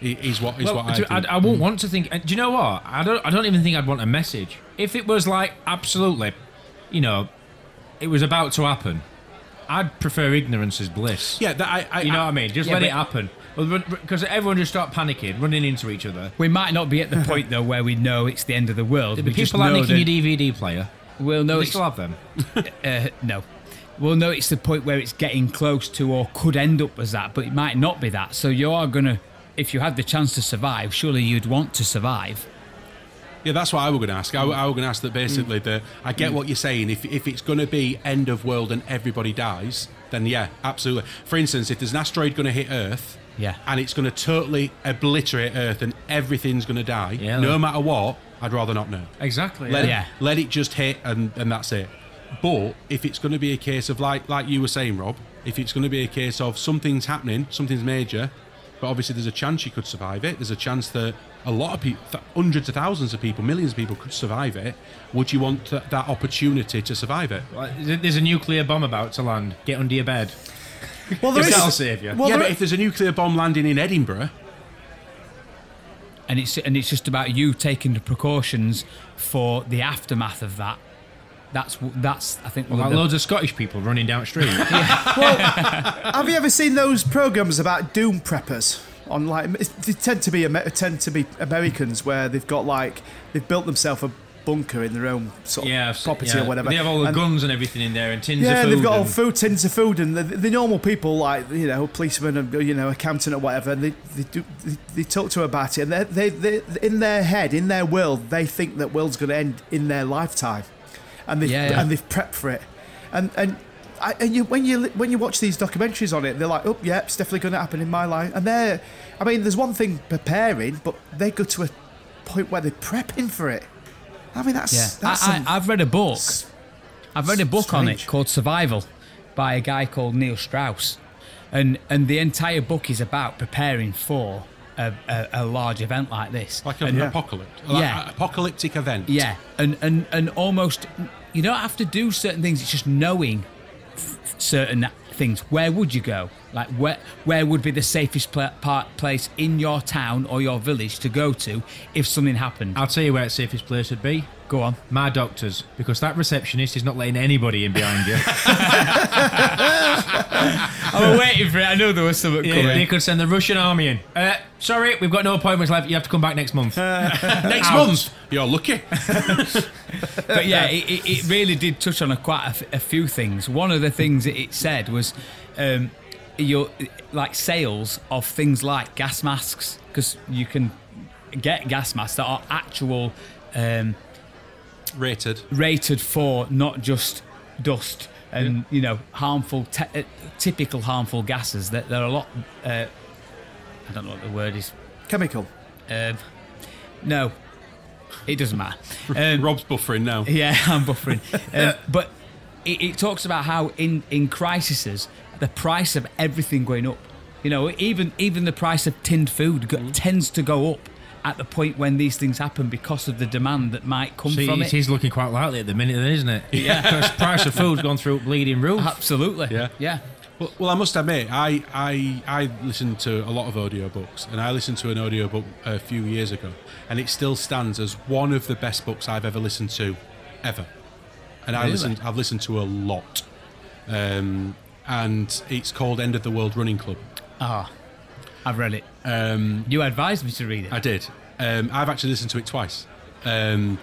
i- is what is Well, what I to- think. I, I won't want to think. and Do you know what? I don't. I don't even think I'd want a message. If it was like absolutely, you know, it was about to happen, I'd prefer ignorance as bliss. yeah, that I, I You know what I mean? Just Yeah, let but- it happen. Because everyone just start panicking, running into each other. We might not be at the point though where we know it's the end of the world. The we just people like know nicking your that D V D player. we'll know Do they it's still have them? uh, no. We'll know it's the point where it's getting close to or could end up as that, but it might not be that. So you are gonna, if you had the chance to survive, surely you'd want to survive. Yeah, that's what I was going to ask. I, I was going to ask that basically. The I get what you're saying. If if it's going to be end of world and everybody dies, then yeah, absolutely. For instance, if there's an asteroid going to hit Earth, Yeah. and it's going to totally obliterate Earth and everything's going to die, Yeah. no matter what, I'd rather not know. Exactly. Let Yeah. it let it just hit and, and that's it. But if it's going to be a case of like like you were saying, Rob, if it's going to be a case of something's happening, something's major, but obviously there's a chance you could survive it. There's a chance that a lot of people, th- hundreds of thousands of people, millions of people could survive it. Would you want th- that opportunity to survive it? Well, There's a nuclear bomb about to land. Get under your bed. Well, there If is. that'll save you. Well, yeah, there but if there's a nuclear bomb landing in Edinburgh, And it's and it's just about you taking the precautions for the aftermath of that. That's w- that's I think Well, one like of the- loads of Scottish people running down the street. Have you ever seen those programs about doom preppers? On like, they tend to be Amer- tend to be Americans where they've got like they've built themselves a bunker in their own sort of yeah, I've se- property yeah. or whatever. They have all the And- guns and everything in there and tins Yeah, of food. they've got all and- food, tins of food, and the, the normal people like you know policemen and you know accountant or whatever. And they they do they, they talk to her about it, and they they they in their head, in their world, they think that world's going to end in their lifetime, and they Yeah, yeah. and they've prepped for it, and and. I, and you, when you li- when you watch these documentaries on it, they're like, oh yeah, it's definitely going to happen in my life. And they're, I mean, there's one thing preparing, but they go to a point where they're prepping for it. I mean, that's Yeah, that's I, some- I, I've read a book. s- I've read a book on it strange. called Survival by a guy called Neil Strauss, and and the entire book is about preparing for a, a, a large event like this. like an And- apocalypse, like Yeah. an apocalyptic event. Yeah, and, and and almost you don't have to do certain things. It's just knowing f- certain things. Where would you go? Like where where would be the safest pla part place in your town or your village to go to if something happened? I'll tell you where the safest place would be. Go on. My doctor's, because that receptionist is not letting anybody in behind you. I was waiting for it. I knew there was something Yeah, they could send the Russian army in. Uh, sorry, we've got no appointments left. You have to come back next month. Next Out. month, you're lucky. But yeah, it, it, it really did touch on a quite a, f- a few things. One of the things that it said was um, your like sales of things like gas masks, because you can get gas masks that are actual um, Rated. rated for not just dust and you know harmful, te- uh, typical harmful gases. That there are a lot. Uh, I don't know what the word is. chemical. Um, no, it doesn't matter. Um, Rob's buffering now. Yeah, I'm buffering. Um, but it, it talks about how in, in crises, the price of everything going up. You know, even even the price of tinned food go, tends to go up at the point when these things happen because of the demand that might come See, from it it. is looking quite likely at the minute, then, isn't it? Yeah. Because the price of food's gone through bleeding roof. Absolutely. Yeah. Yeah. Well, well, I must admit, I, I I listen to a lot of audiobooks, and I listened to an audiobook a few years ago, and it still stands as one of the best books I've ever listened to, ever. And I Really? listened, I've listened to a lot, um, and it's called End of the World Running Club. Ah, I've read it. Um, You advised me to read it. I did. Um, I've actually listened to it twice, um,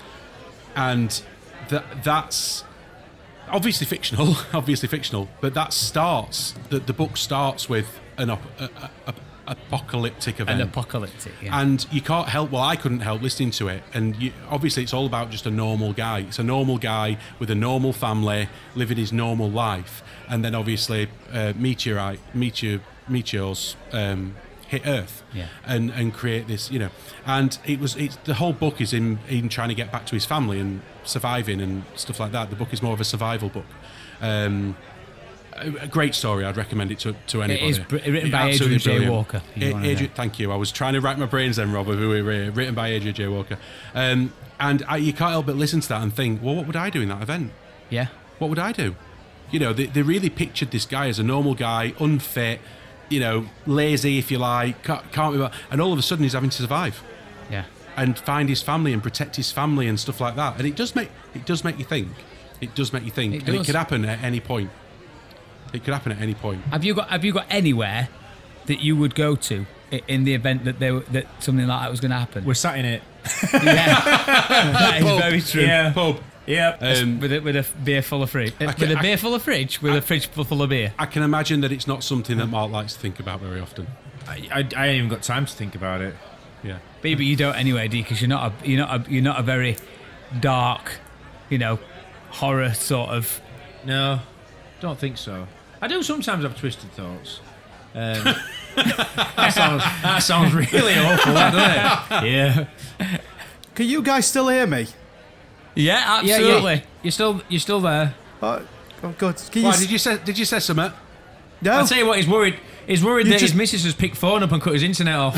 and that that's obviously fictional, obviously fictional. But that starts the the book starts with an op- a, a, a, apocalyptic event, An apocalyptic. Yeah. and you can't help. Well, I couldn't help listening to it, and you, obviously it's all about just a normal guy. It's a normal guy with a normal family living his normal life, and then obviously uh, meteorite, meteor, meteors. Um, hit Earth, Yeah. and and create this, you know, and it was it's the whole book is in in trying to get back to his family and surviving and stuff like that. The book is more of a survival book. Um, a, a great story. I'd recommend it to to anybody. is br- written by Absolutely Adrian J. brilliant. Walker, if you A- wanna know. Adrian, thank you. I was trying to rack my brains then, Robert. Who we were written by Adrian J. Walker, um, and I, you can't help but listen to that and think, well, what would I do in that event? yeah. What would I do? You know, they, they really pictured this guy as a normal guy, unfit, you know, lazy if you like, can't, can't be, and all of a sudden he's having to survive Yeah. and find his family and protect his family and stuff like that. And it does make it does make you think. It does make you think, It and it does. could happen at any point. It could happen at any point. Have you got Have you got anywhere that you would go to i- in the event that there were- that something like that was going to happen? We're sat in it. Yeah, that is very true. Yeah. Pub. Yep. Um, With a, with a beer full of fridge. I With can- a I- beer full of fridge. With a fridge full of beer. I can imagine that it's not something that Mark likes to think about very often. I, I, I ain't even got time to think about it. Yeah. But but you don't anyway, D, because you're not a you're not a you're not a very dark, you know, horror sort of. No, don't think so. I do sometimes have twisted thoughts. Um, that sounds that sounds really awful, doesn't it? Yeah. Can you guys still hear me? Yeah, Yeah, absolutely. yeah. You're still you're still there. Oh, oh good. Can you? Why s- did you say? Did you say something? no. I'll tell you what, he's worried. He's worried You that just- his missus has picked phone up and cut his internet off.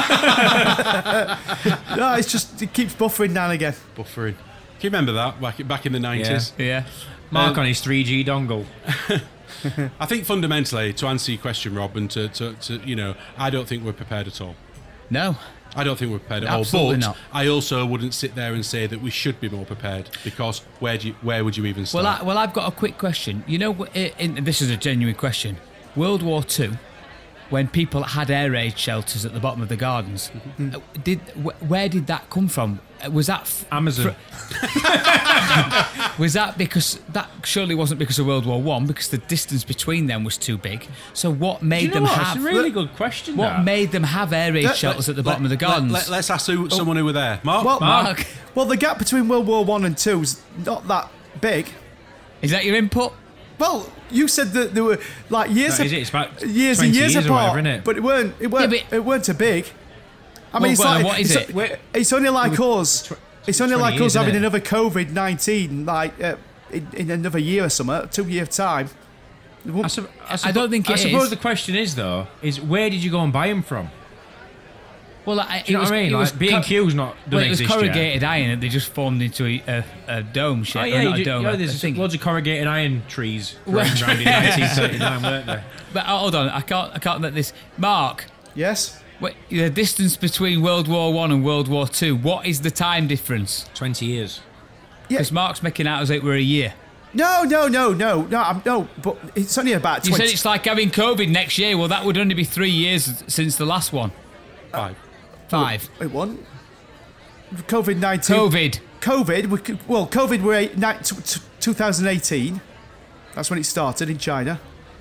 No, it's just it keeps buffering now and again. Buffering. Can you remember that back back in the nineties? Yeah. Mark Um, on his three G dongle. I think fundamentally, to answer your question, Rob, and to, to, to you know, I don't think we're prepared at all. No. I don't think we're prepared at Absolutely all. But not. I also wouldn't sit there and say that we should be more prepared, because where do you, where would you even start? Well, I, well, I've got a quick question. You know, in, in, this is a genuine question. World War Two, when people had air raid shelters at the bottom of the gardens, uh, did wh- where did that come from? Uh, Was that f- Amazon. was that because that surely wasn't because of World War One, because the distance between them was too big. So what made you know them what? have It's a really good question. what that. made them have air raid Let- shelters at the Let- bottom of the let- gardens? Let, us ask who, someone who were there. Mark? Well, Mark, well, the gap between World War One and Two is not that big. is that your input? Well, you said that there were like years, No, ap- is it? It's about years and twenty years years or apart, whatever, innit? but it weren't. It weren't. Yeah, but- it weren't too big. I mean, Well, it's well, like what is it's, it? Wait- it's only like us. It's only twenty like years, us having innit? another COVID nineteen, like uh, in, in another year or something, two year time. It won't- I, sup- I, I suppo- don't think I it suppose is. the question is though: is where did you go and buy them from? Well, I, Do you know what I mean? Like B and Q's not doesn't Well, it was exist yet. corrugated iron and they just formed into a, a, a dome shape. Oh or yeah, not you a do, dome, you know, a- a there's thing. loads of corrugated iron trees growing around in nineteen thirty-nine, weren't there? But uh, hold on, I can't, I can't let this. Mark, yes. wait, the distance between World War One and World War Two. What is the time difference? Twenty years. Yeah. Because Mark's making out as it were a year. No, no, no, no, no. I'm, no, but it's only about You twenty. said it's like having COVID next year. Well, that would only be three years since the last one. Five. Five. Wait, one. COVID nineteen. COVID. COVID. We could, well, COVID were eight, ni- t- t- twenty eighteen. That's when it started in China.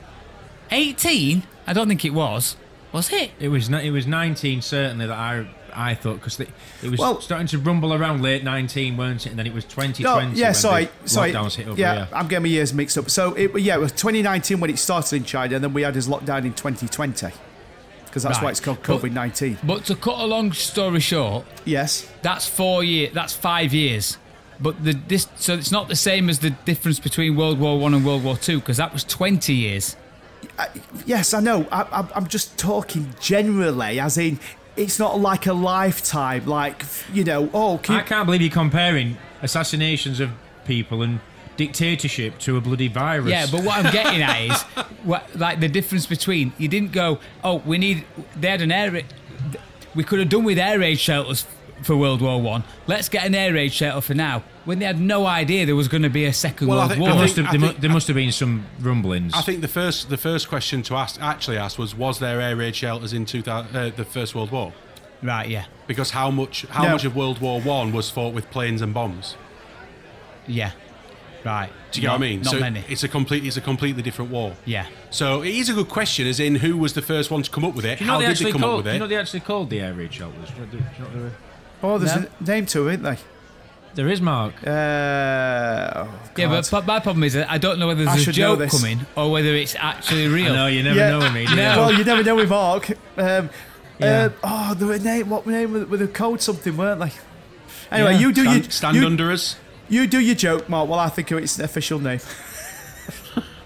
eighteen? I don't think it was. Was it? It was ni- it was nineteen certainly that I I thought because it was Well- starting to rumble around late nineteen, weren't it? And then it was twenty No, twenty. yeah, when sorry, the sorry. lockdowns hit over yeah, here. I'm getting my years mixed up. So it, yeah, it was twenty nineteen when it started in China, and then we had his lockdown in twenty twenty, because that's why Right. it's called But- COVID nineteen. But to cut a long story short, Yes. that's four years. That's five years. But the this so it's not the same as the difference between World War One and World War Two, because that was twenty years. Yes, I know. I, I, I'm just talking generally, as in, it's not like a lifetime. Like, you know, oh, can I you, can't believe you're comparing assassinations of people and dictatorship to a bloody virus. Yeah, but what I'm getting at is, what, like the difference between you didn't go, oh, we need. They had an air. ra- We could have done with air raid shelters for World War One. Let's get an air raid shelter for now. When they had no idea there was going to be a second Well, I World think- War. I there must think- have there, mu- think- there must have been some rumblings. I think the first the first question to ask actually ask was was there air raid shelters in two thousand, uh, the First World War? Right? Yeah. Because how much how No. much of World War One was fought with planes and bombs? Yeah. Right. Do you get what I mean? Not so many. It's a complete it's a completely different war. Yeah. So it is a good question, as in who was the first one to come up with it? Do you know How they did actually they come called, up with do you it? know they actually called the air raid shelters? Do you know- do you know what they were- oh, there's No. a name to it, isn't there? There is, Mark. Uh, oh, Yeah, God. but, but my problem is that I don't know whether I there's a should know joke this. coming or whether it's actually real. I know, you never Yeah. know with me, do you? No. Well, you never know with Mark. Um, Yeah. uh, oh, there were a name. What name with, with a code something, weren't they? Anyway, Yeah. you do Stand, your stand you, under us. you do your joke, Mark. While I think of its official name.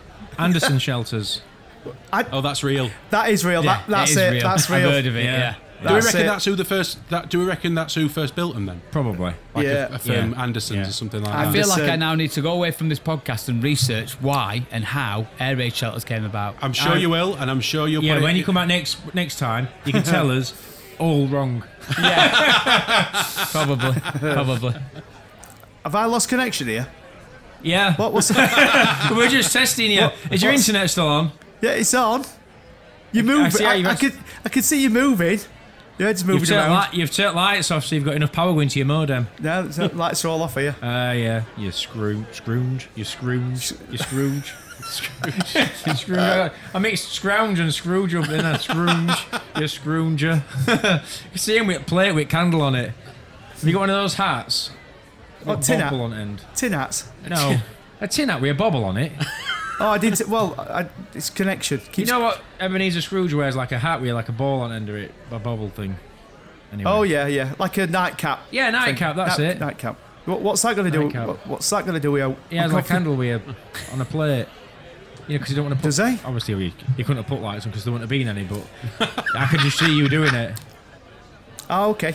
Anderson shelters. Oh, that's real. That is real. Yeah, that, that's it. Is it. real. That's I've real. heard of it. Yeah. Yeah. Do we That's reckon it. that's who the first? That do we reckon that's who first built them then? Probably. Like Yeah. a, a firm Yeah. Andersons Yeah. or something like I that. I feel like Anderson. I now need to go away from this podcast and research why and how air raid shelters came about. I'm sure I- you will, and I'm sure you'll. Yeah, put when it, you come back next next time, you can tell us all wrong. Probably, probably. Have I lost connection here? Yeah. What was that? We're just testing you. Is your what's- internet still on? Yeah, it's on. You move. see I, how you've I, got- could. I could see you moving. Your head's moving You've turned, around. li- you've turned lights off so you've got enough power going to your modem. No, the lights are all off here. Uh, yeah. You screw, Scrooge. You Scrooge. You Scrooge. Scrooge. You Scrooge. I mixed Scrounge and Scrooge up in a Scrooge. You Scrooger. You see him with a plate with candle on it. Have you got one of those hats? What, Got a tin hat? bobble on end. Tin hats. No. A tin hat with a bobble on it. Oh, I didn't. Well, I, it's connection. You Keeps, know what Ebenezer Scrooge wears? Like a hat with like a ball on end of it, a bobble thing. Anyway. Oh yeah, yeah, like a nightcap. Yeah, nightcap. That's Night- it. Nightcap. What, what's that going to do? Nightcap. What, what's that going to do? With He has like a candle with a, on a plate. You know, because you don't want to put. Does he? Obviously, you, you couldn't have put lights on because there wouldn't have been any. But I could just see you doing it. Oh, okay.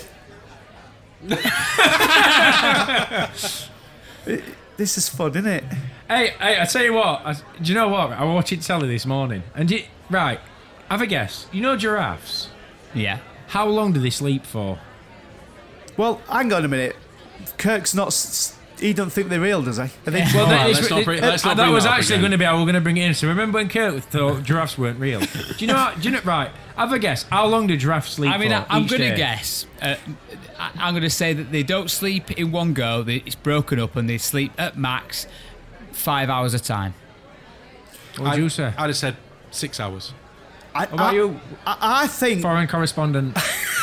It- this is fun, isn't it? Hey, hey! I tell you what. I, do you know what? I was watching telly this morning, and you, right, have a guess. You know giraffes. Yeah. How long do they sleep for? Well, hang on a minute. Kirk's not. s- He don't think they're real, does he? I think. Well, All that, right, is- let's not it- bring- let's not that bring was that up actually again. going to be how we we're going to bring it in. So remember when Kurt thought giraffes weren't real? Do you know? What, do you know? Right. Have a guess. How long do giraffes sleep? I mean, for I, I'm each going to day? guess. Uh, I, I'm going to say that they don't sleep in one go. They, it's broken up, and they sleep at max five hours a time. What would you say? I'd have said six hours. I, What about I, you, I, I think. foreign correspondent?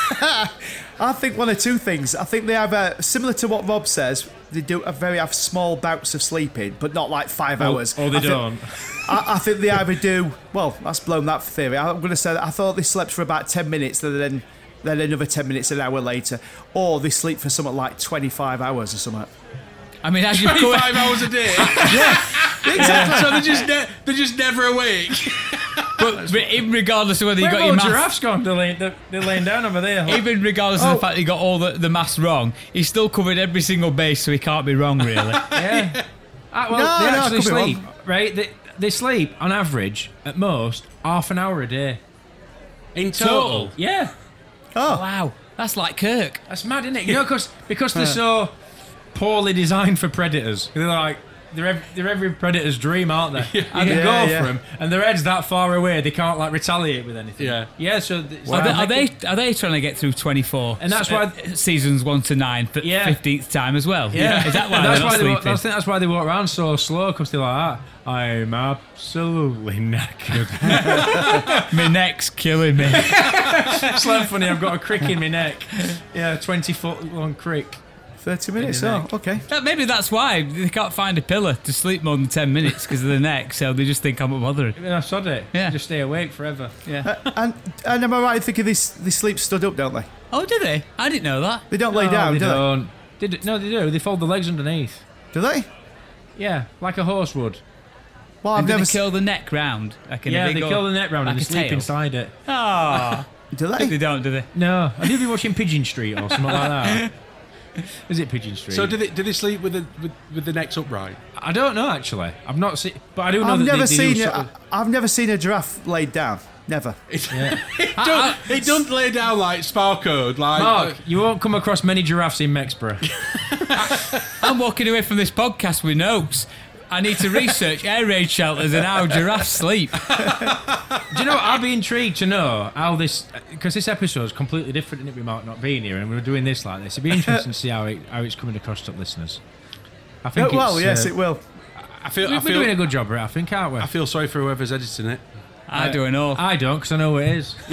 I think one or two things. I think they have a similar to what Rob says. They do a very have small bouts of sleeping, but not like five hours. Or they I think- don't. I, I think they either do. Well, that's blown that theory. I'm going to say that I thought they slept for about ten minutes, then then then another ten minutes an hour later, or they sleep for something like twenty-five hours or something. I mean, as you Five hours a day. Exactly. So they're just ne- they're just never awake. but, but even regardless of whether you Where got have your all maths, giraffes gone? They're laying, they're, they're laying down over there. even regardless of Oh. the fact that you got all the, the maths wrong, he still covered every single base, so he can't be wrong, really. Yeah. Ah, well, No, they no, I actually could be sleep, wrong. right? They, they sleep on average at most half an hour a day. In total. Yeah. Oh, Wow, that's like Kirk. That's mad, isn't it? You know, cause, because they're so poorly designed for predators. They're like they're every, they're every predator's dream, aren't they? You can Yeah, go yeah. for them, and their head's that far away they can't like retaliate with anything. Yeah. yeah. So th- so Are, they, I'm are thinking- they are they trying to get through twenty-four? And that's uh, why- seasons one to nine for Yeah. fifteenth time as well. Yeah, is that why And that's they're why not they walk, sleeping? I think that's why they walk around so slow because they're like that. I'm absolutely knackered. My neck's killing me. It's like funny. I've got a crick in my neck. Yeah, twenty foot long crick. thirty minutes. In the Oh, neck. okay. Uh, Maybe that's why they can't find a pillar to sleep more than ten minutes because of the neck, so they just think I'm not bothering. Yeah, I sod it. Yeah. Just stay awake forever. Yeah. And and am I right in thinking they, s- they sleep stood up, don't they? Oh, do they? I didn't know that. They don't lay No, down, they do don't. They do, no, they do. They fold the legs underneath. they? Do they? Yeah, like a horse would. Well, I've And do never. they s- kill the neck round? Like in a Yeah, big they old- kill the net round like and they a sleep tail? inside it. Ah, Do they they? don't, do they? No, have you been watching Pigeon Street or something like that? Is it Pigeon Street? So do they do they sleep with the with, with the necks upright? I don't know actually. I've not seen, but I do know I've that never they, they seen do it. sort of- I've never seen a giraffe laid down. Never. Yeah. It don't, it don't lay down like Sparcode, like Mark, you won't come across many giraffes in Mexborough. I'm walking away from this podcast with notes. I need to research air raid shelters and how giraffes sleep. Do you know what? I'd be intrigued to know how this, because this episode is completely different, isn't it, with Mark not being here, and we're doing this like this. It'd be interesting to see how it how it's coming across to listeners. I Oh, think well, it's, yes, uh, it will. I feel We're I feel doing a good job, right? I think, aren't we? I feel sorry for whoever's editing it. I do an all. I don't, because I know what it is.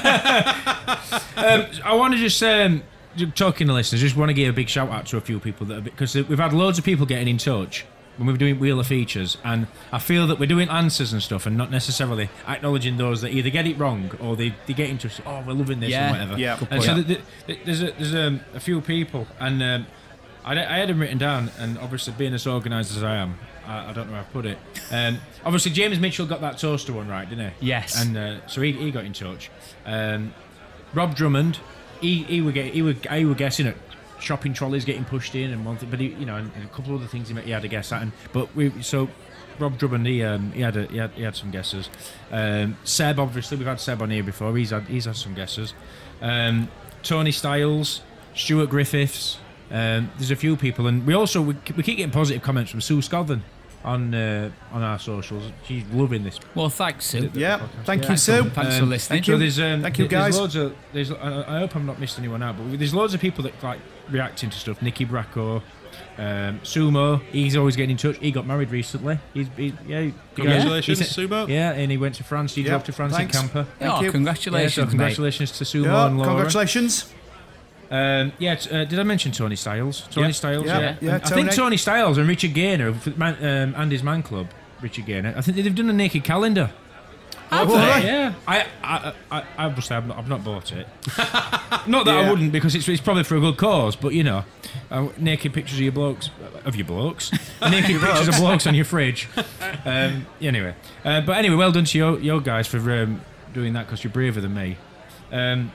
um, I want to just, um, just talking to listeners, just want to give a big shout out to a few people that because we've had loads of people getting in touch when we're doing Wheel of Features, and I feel that we're doing answers and stuff, and not necessarily acknowledging those that either get it wrong or they, they get into oh we're loving this Yeah. and whatever. Yeah. Good And point. so the, the, there's a, there's um, a few people, and um, I, I had them written down, and obviously being as organised as I am, I, I don't know how to put it. Um, obviously James Mitchell got that toaster one right, didn't he? Yes. And uh, so he, he got in touch. Um, Rob Drummond, he he were get, he were he were guessing at shopping trolleys getting pushed in and one thing, but he, you know, and, and a couple of other things he, he had a guess at. And but we so Rob Drummond, he um, he had a, he had he had some guesses. Um, Seb, obviously, we've had Seb on here before. He's had he's had some guesses. Um, Tony Styles, Stuart Griffiths. Um, there's a few people, and we also we, we keep getting positive comments from Sue Scotland on uh, on our socials. She's loving this. Well, thanks, Sue. Yeah, thank Yeah. you, Sue. Thanks Um, for listening. So there's, um, Thank you, there's guys. Loads of, there's, I I hope I'm not missing anyone out, but there's loads of people that like reacting to stuff. Nicky Bracco, um, Sumo. He's always getting in touch. He got married recently. He's he, yeah. he- Congratulations, he's- Sumo. Yeah, and he went to France. He Yeah, drove to France thanks. in camper. Thank oh, you. Yeah, congratulations, so mate. congratulations to Sumo Yeah, and Laura. congratulations. Um, yeah, t- uh, did I mention Tony Styles? Tony Yeah. Styles, Yeah, yeah. yeah, And I think Tony. Tony Styles and Richard Gaynor, for Man, um, Andy's Man Club, Richard Gaynor, I think they've done a naked calendar. Have Oh, they? right. Yeah, I, I, I, I obviously I've not, I've not bought it. Not that I Yeah. wouldn't, because it's, it's probably for a good cause. But you know, uh, naked pictures of your blokes, of your blokes, naked pictures of blokes on your fridge. Um, anyway, uh, but anyway, well done to your, your guys for um, doing that, because you're braver than me. Um,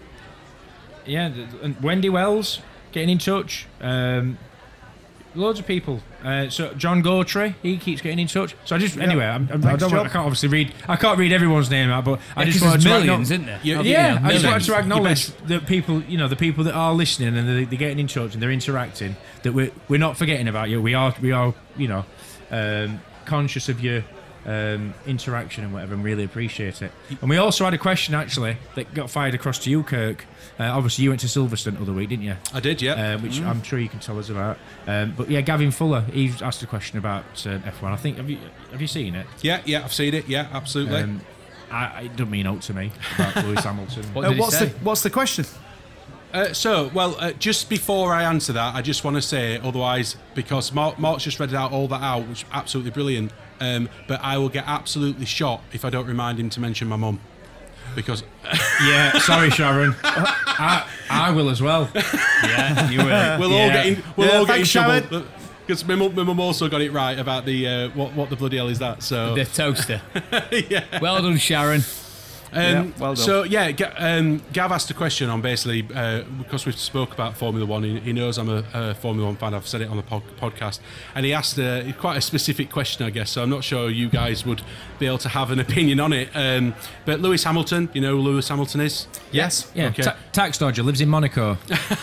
yeah, th- and Wendy Wells getting in touch. Um, loads of people. Uh, so John Gawtrey, he keeps getting in touch. So I just anyway, I'm, I'm, I Thanks, don't. John. Want, I can't obviously read. I can't read everyone's name out, but I Yeah, just 'cause wanted there's to millions, acknow- isn't there? Yeah, Oh, yeah, I just wanted millions. to acknowledge the people, you know, the people that are listening and they're, they're getting in touch and they're interacting. That we're we're not forgetting about you. We are we are you know um, conscious of your um, interaction and whatever, and really appreciate it. And we also had a question actually that got fired across to you, Kirk. Uh, obviously, you went to Silverstone the other week, didn't you? I did, yeah. Uh, which I'm sure you can tell us about. Um, but yeah, Gavin Fuller, he's asked a question about uh, F one. I think have you have you seen it? yeah, yeah, I've seen it. Yeah, absolutely. Um, I, it doesn't mean out to me about Lewis Hamilton. What Uh, did he what's say? the What's the question? Uh, so, well, uh, just before I answer that, I just want to say, otherwise, because Mark, Mark's just read out all that out, which is absolutely brilliant. Um, but I will get absolutely shot if I don't remind him to mention my mum, because Yeah, sorry, Sharon. I, I will as well. Yeah, you will. we'll all Yeah. get in, we'll Yeah, all get in thanks, trouble. Because my mum, my mum also got it right about the uh, what what the bloody hell is that? So The toaster. yeah. Well done, Sharon. Um, Yeah, well done. So yeah, Ga- um, Gav asked a question on basically uh, because we've spoke about Formula One. He, he knows I'm a, a Formula One fan. I've said it on the pod- podcast, and he asked uh, quite a specific question, I guess. So I'm not sure you guys would be able to have an opinion on it. Um, but Lewis Hamilton, you know who Lewis Hamilton is, Yes. Yeah, Okay. ta- tax dodger, lives in Monaco.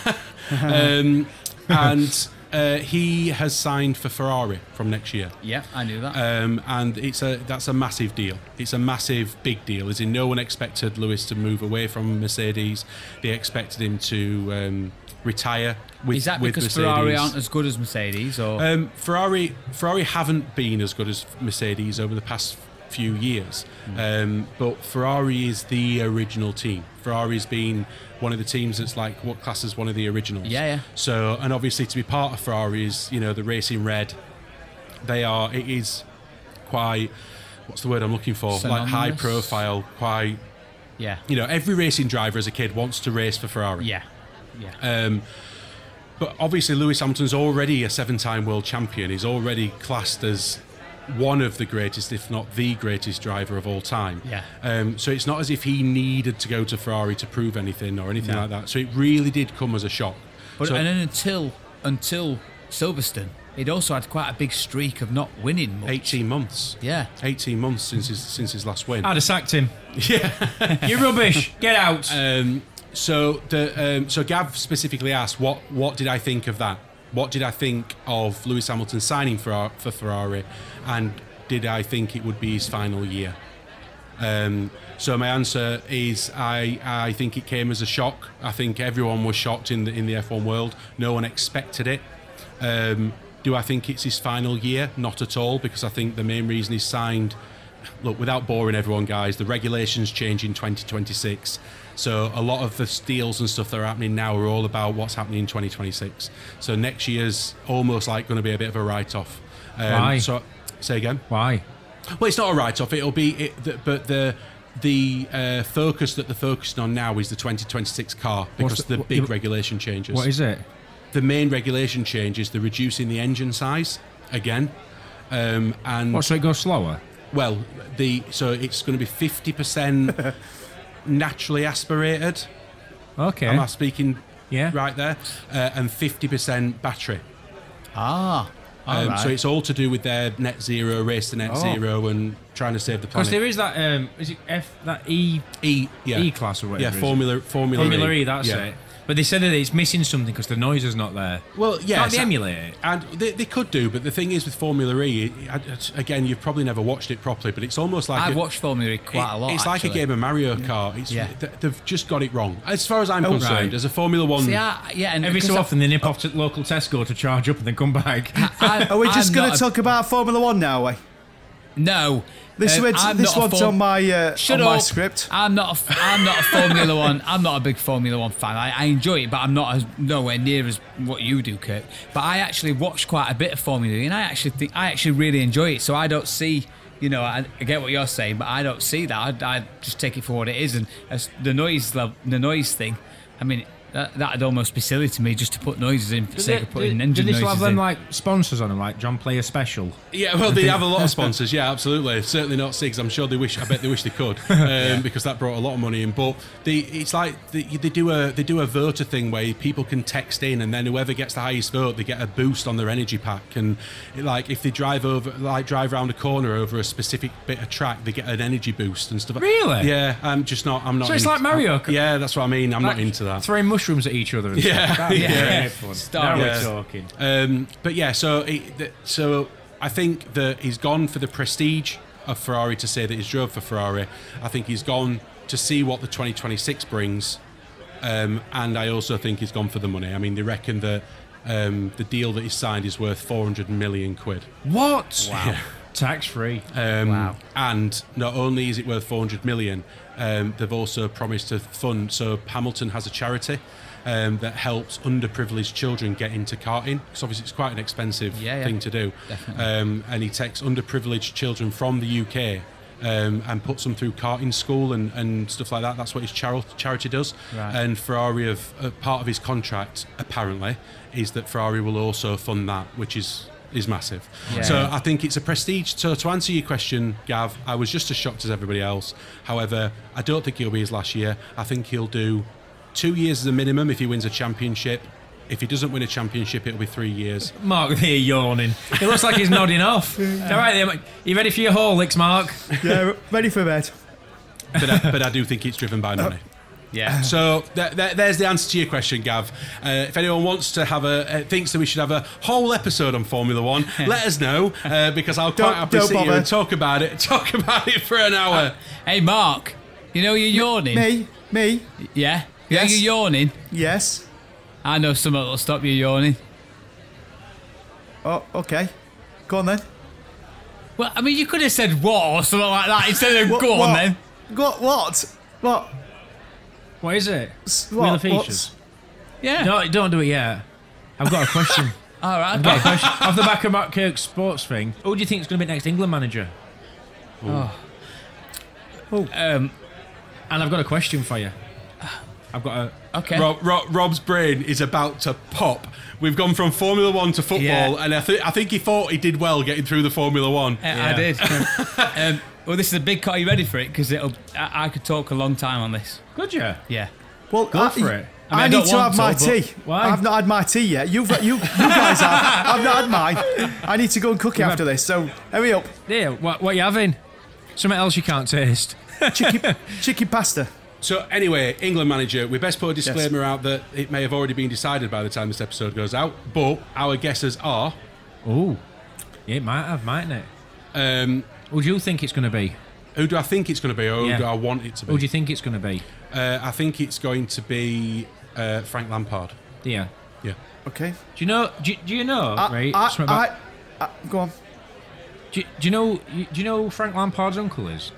um, and uh, he has signed for Ferrari from next year. Yeah, I knew that. Um, and it's a that's a massive deal. It's a massive big deal. As in, no one expected Lewis to move away from Mercedes. They expected him to um, retire with, Is that with because Mercedes. Ferrari aren't as good as Mercedes, or Um, Ferrari Ferrari haven't been as good as Mercedes over the past few years, um, but Ferrari is the original team. Ferrari's been one of the teams that's like what class as one of the originals. Yeah, yeah. So, and obviously to be part of Ferrari is, you know, the Racing Red. They are. It is quite. What's the word I'm looking for? Like Synonymous? high profile. Quite. yeah, You know, every racing driver as a kid wants to race for Ferrari. yeah, yeah. Um, but obviously, Lewis Hamilton's already a seven-time world champion. He's already classed as one of the greatest, if not the greatest driver of all time. Yeah. Um, so it's not as if he needed to go to Ferrari to prove anything or anything No. like that. So it really did come as a shock. But So- and then until until Silverstone, he'd also had quite a big streak of not winning much. eighteen months. Yeah. eighteen months since his since his last win. I'd have sacked him. Yeah. You're rubbish. Get out. Um, so the um, so Gav specifically asked, what what did I think of that? What did I think of Lewis Hamilton signing for for Ferrari, and did I think it would be his final year? Um, so my answer is I I think it came as a shock. I think everyone was shocked in the in the F one world. No one expected it. Um, do I think it's his final year? Not at all, because I think the main reason he's signed. Look, without boring everyone, guys, the regulations change in twenty twenty-six. So a lot of the deals and stuff that are happening now are all about what's happening in twenty twenty-six. So next year's almost like going to be a bit of a write-off. Um, Why? So say again. Why? Well, it's not a write-off. It'll be, it, the, but the the uh, focus that they're focusing on now is the twenty twenty-six car because What's of the- the what- big you- regulation changes. What is it? The main regulation change is the reducing the engine size again, um, and What, so it goes slower? well, the so it's going to be fifty percent naturally aspirated Okay. Am I speaking Yeah. right there? Uh, and fifty percent battery. Ah. all Um, right. So it's all to do with their net zero, race to net Oh. zero, and trying to save the Because planet. there is that, um, is it F, that E, E, yeah, E class or whatever. yeah, it is. Formula Formula, Formula E, that's yeah. it. But they said that it's missing something because the noise is not there. Well, yeah, Can't they emulate it? And they, they could do, but the thing is with Formula E, it, it, again, you've probably never watched it properly, but it's almost like I've a, watched Formula E quite it- a lot. It's like a actually. game of Mario Kart. It's, Yeah. th- they've just got it wrong, as far as I'm Oh, concerned. right. As a Formula One, See, I, yeah, and Every so because often they nip off to local Tesco to charge up and then come back. I, Are we just I'm going not to a- talk about Formula One now, are we? No. This, Um, one's- I'm this not a one's form- on my, uh, Shut on my up. script. I'm not. A, I'm not a Formula One. I'm not a big Formula One fan. I, I enjoy it, but I'm not as nowhere near as what you do, Kirk. But I actually watch quite a bit of Formula E, and I actually think I actually really enjoy it. So I don't see, you know, I, I get what you're saying, but I don't see that. I, I just take it for what it is, and as the noise, level, the noise thing. I mean, that, that'd almost be silly to me just to put noises in for the sake of putting do, engine do they still noises have them in. like sponsors on them, like John Player Special? yeah, well, they have a lot of sponsors. Yeah, absolutely. Certainly not Sigs. I'm sure they wish. I bet they wish they could, um, because that brought a lot of money in. But they, it's like they, they do a they do a voter thing where people can text in, and then whoever gets the highest vote, they get a boost on their energy pack. And it, like if they drive over, like drive around a corner over a specific bit of track, they get an energy boost and stuff. Really? Yeah, I'm just not. I'm not. So it's in- like Mario Kart? Yeah, that's what I mean. I'm Like not into that. Throwing mushrooms at each other and Yeah, stuff. That'd be yeah. great fun. Stop. Now Yeah. we're talking. Um, but yeah, so it, th- so I think that he's gone for the prestige of Ferrari to say that he's drove for Ferrari. I think he's gone to see what the twenty twenty-six brings, um, and I also think he's gone for the money. I mean, they reckon that um, the deal that he's signed is worth four hundred million quid. What? Wow. Tax free. Um, Wow. And not only is it worth four hundred million, um, they've also promised to fund. So Hamilton has a charity um, that helps underprivileged children get into karting, because obviously it's quite an expensive Yeah, yeah. thing to do. Definitely. Um, and he takes underprivileged children from the U K. Um, and puts them through karting school and, and stuff like that. That's what his char- charity does. Right. And Ferrari, have, uh, part of his contract, apparently, is that Ferrari will also fund that, which is is massive. Yeah. So I think it's a prestige. So to answer your question, Gav, I was just as shocked as everybody else. However, I don't think he'll be his last year. I think he'll do two years as a minimum if he wins a championship. If he doesn't win a championship, it'll be three years. Mark there yawning. It looks like he's nodding off. All right, then. You ready for your Horlicks, Mark? Yeah, ready for bed. But I, but I do think it's driven by money. Yeah. So th- th- there's the answer to your question, Gav. Uh, if anyone wants to have a uh, thinks that we should have a whole episode on Formula One, let us know, uh, because I'll quite Don't- happily don't sit here bother. and talk about it. Talk about it for an hour. Hey, Mark. You know you're yawning. Me? Me? Yeah. You know Yes. you're yawning. Yes. I know something that'll stop you yawning. Oh, okay. Go on then. Well, I mean, you could have said what or something like that instead of What- go on what? then. Go, what? What? What is it? S- Wheel what? of Features. Yeah. No, don't do it yet. I've got a question. All right. I've got a Okay. question. Off the back of Mark Kirk's sports thing, who do you think is going to be next England manager? Um, And I've got a question for you. I've got a. okay. Rob, Rob, Rob's brain is about to pop. We've gone from Formula One to football, Yeah. and I, th- I think he thought he did well getting through the Formula One. Uh, I Yeah. did. um, well, this is a big cut. Are you ready for it? Because it'll. I, I could talk a long time on this. Could you? Yeah. Well, Go I, for it. I mean, I I, don't need to want have my to, but tea. why? I've not had my tea yet. You've, you, you guys have. I've not had mine. I need to go and cook it after this. So hurry up. Yeah. What, what are you having? Something else you can't taste. Chicken, chicken pasta. So anyway, England manager, we best put a disclaimer out that it may have already been decided by the time this episode goes out, but our guesses are Oh. Yeah, it might have, mightn't it? um, Who do you think it's going to be? who do I think it's going to be, or who Yeah. do I want it to Who do be? you think it's going to be? Uh, I think it's going to be uh, Frank Lampard. Yeah. Yeah. Okay. Do you know? Do you, do you know? I, right. I, something about- I, I, go on. do, you, do you know? Do you know who Frank Lampard's uncle is?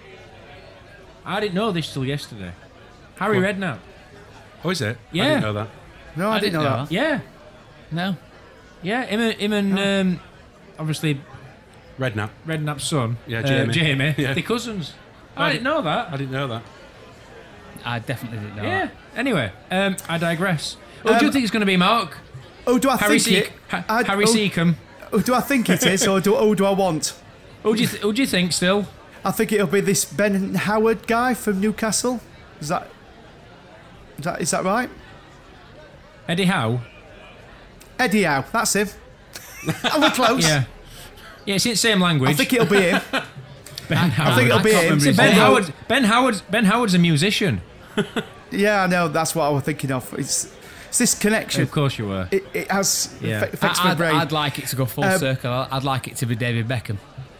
I didn't know this till yesterday. Harry What? Redknapp. Oh, is it? I Yeah. didn't know that. No, I, didn't know that. Yeah. No. Yeah. Him and, him and um, obviously Redknapp. Redknapp's son. Yeah, uh, Jamie. Jamie. Yeah. They're cousins. I I didn't know that. I didn't know that. I definitely didn't know. Yeah. that. Anyway, um, I digress. Who do you Um, think it's going to be, Mark? Oh, do I Harry think Seek. it? Ha- I- Harry oh, Seacombe. oh, do I think it is, or do, oh, do I want? Who do you th- Who do you think still? I think it'll be this Ben Howard guy from Newcastle. Is that? Is that, is that right? Eddie Howe. Eddie Howe, that's him. Oh, we're close. Yeah. Yeah, it's in the same language. I think it'll be him. Ben I Howard. think it'll be can't him. remember his Ben name. Howard. Ben Howard. Ben Howard's a musician. Yeah, I know. That's what I was thinking of. It's, it's this connection. Of course you were. It, it has Yeah. yeah. affects my I'd, brain. I'd like it to go full Um, circle. I'd I'd like it to be David Beckham.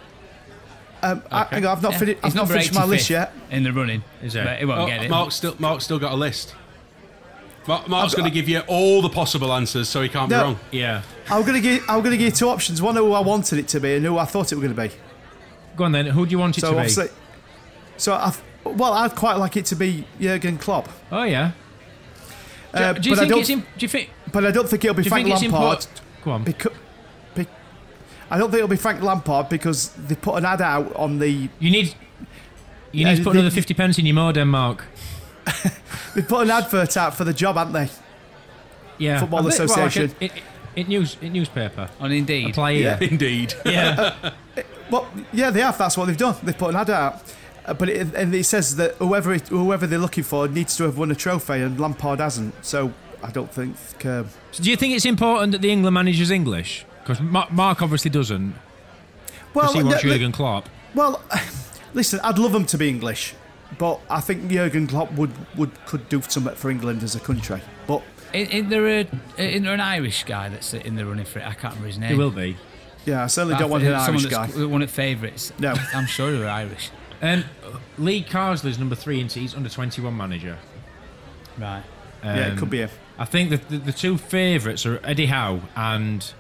um, I, hang on, I've not, Yeah. finished. He's I've not number finished my list eighty-fifth yet. in the running. Is it? But he won't Oh, get it. Mark's still Mark's still got a list. Mark, Mark's going to give you all the possible answers, so he can't No. be wrong. Yeah. I'm gonna give. I'm gonna give you two options. One who I wanted it to be, and who I thought it was going to be. Go on then. Who do you want it So to be? obviously, so I. Well, I'd quite like it to be Jurgen Klopp, Oh yeah. Do, uh, do you but I think don't. it's? In, do you think? but I don't think it'll be Do you Frank think it's Lampard. important? Go on. Because, be, I don't think it'll be Frank Lampard because they put an ad out on the. You need. You Yeah, need to put the- another fifty pence in your modem, Mark. They put an advert out for the job, haven't they? Yeah. Football I think- well, like Association. a- it, it, it news. It newspaper. On Indeed. Apply here. Indeed. Yeah. Well, yeah, they have. That's what they've done. They've put an ad out, uh, but it, and it says that whoever it, whoever they're looking for needs to have won a trophy, and Lampard hasn't. So I don't think. Um, So do you think it's important that the England manager's English? Because Mark obviously doesn't. well, Because he wants no, Jurgen Klopp. well, listen, I'd love them to be English, but I think Jurgen Klopp would, would could do something for England as a country. But Isn't is there, a, isn't there an Irish guy that's in the running for it? I can't remember his name. He will be. yeah, I certainly I don't want think an someone Irish guy. that's one of favourites. No. I'm sure they were Irish. Um, Lee Carsley's number three, and he's under twenty-one manager. Right. Um, Yeah, it could be him. I think the, the, the two favourites are Eddie Howe and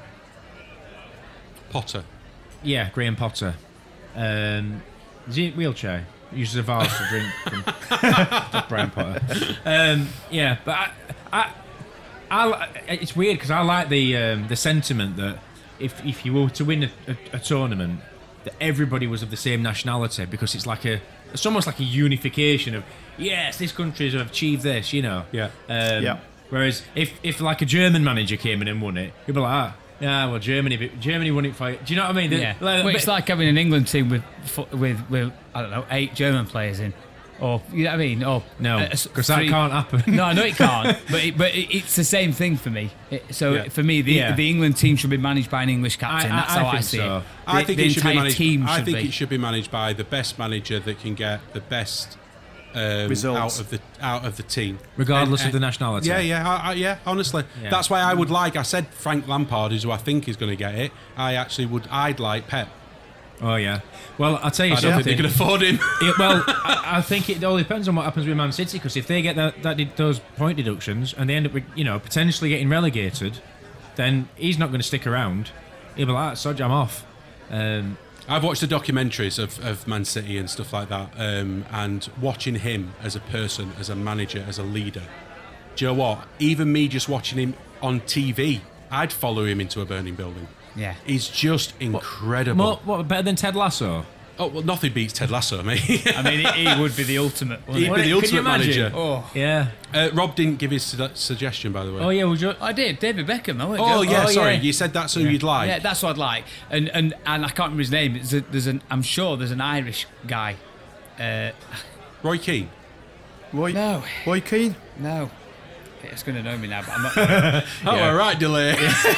Potter. yeah, Graham Potter. Um, is he in a wheelchair? Uses a vase to drink from Graham Potter. Um, yeah, but I, I, I, li- it's weird because I like the um, the sentiment that if if you were to win a, a, a tournament, that everybody was of the same nationality because it's like a it's almost like a unification of yes, this countries have achieved this, you know. Yeah. Um, Yeah. Whereas if, if like a German manager came in and won it, you'd be like, ah, yeah, well, Germany, but Germany won it for. Do you know what I mean? Yeah. Like, Well, it's like having an England team with fo- with with I don't know eight German players in, or you know what I mean? Or no, uh, s- because that three- can't happen. No, I know it can't. But it, but it, it's the same thing for me. It, so Yeah. for me, the Yeah. the England team should be managed by an English captain. I- That's I how I think see so. it. I The- think the it should be entire managed. team I should think be. it should be managed by the best manager that can get the best um, Results. out of the out of the team, Regardless And- of the and- nationality. Yeah, yeah, I, I, yeah. Honestly, Yeah. that's why I would like. I said Frank Lampard is who I think is going to get it. I actually would. I'd like Pep. Oh yeah. Well, I'll tell you I don't think they something. can afford him. It- well, I, I think it all depends on what happens with Man City. Because if they get that, that did those point deductions and they end up, with, you know, potentially getting relegated, then he's not going to stick around. He'll be like, "Sod, I'm off." Um, I've watched the documentaries of, of Man City and stuff like that, um, and watching him as a person, as a manager, as a leader. Do you know what? Even me just watching him on T V, I'd follow him into a burning building. Yeah. He's just incredible. more, what better than Ted Lasso? Oh, well, nothing beats Ted Lasso, mate. I mean, he, he would be the ultimate. wouldn't He'd he? be the Can you ultimate imagine? manager. Oh, Yeah. Uh, Rob didn't give his su- suggestion, by the way. Oh yeah. Would you? I did. David Beckham. though, weren't Oh, you? yeah, Oh, sorry. yeah. You said that's who you'd like. Yeah, that's what I'd like. And and and I can't remember his name. There's, a, there's an. I'm sure there's an Irish guy. Uh, Roy Keane. Roy, no, Roy Keane. no. It's going to know me now, but I'm not. Oh, all right, delay.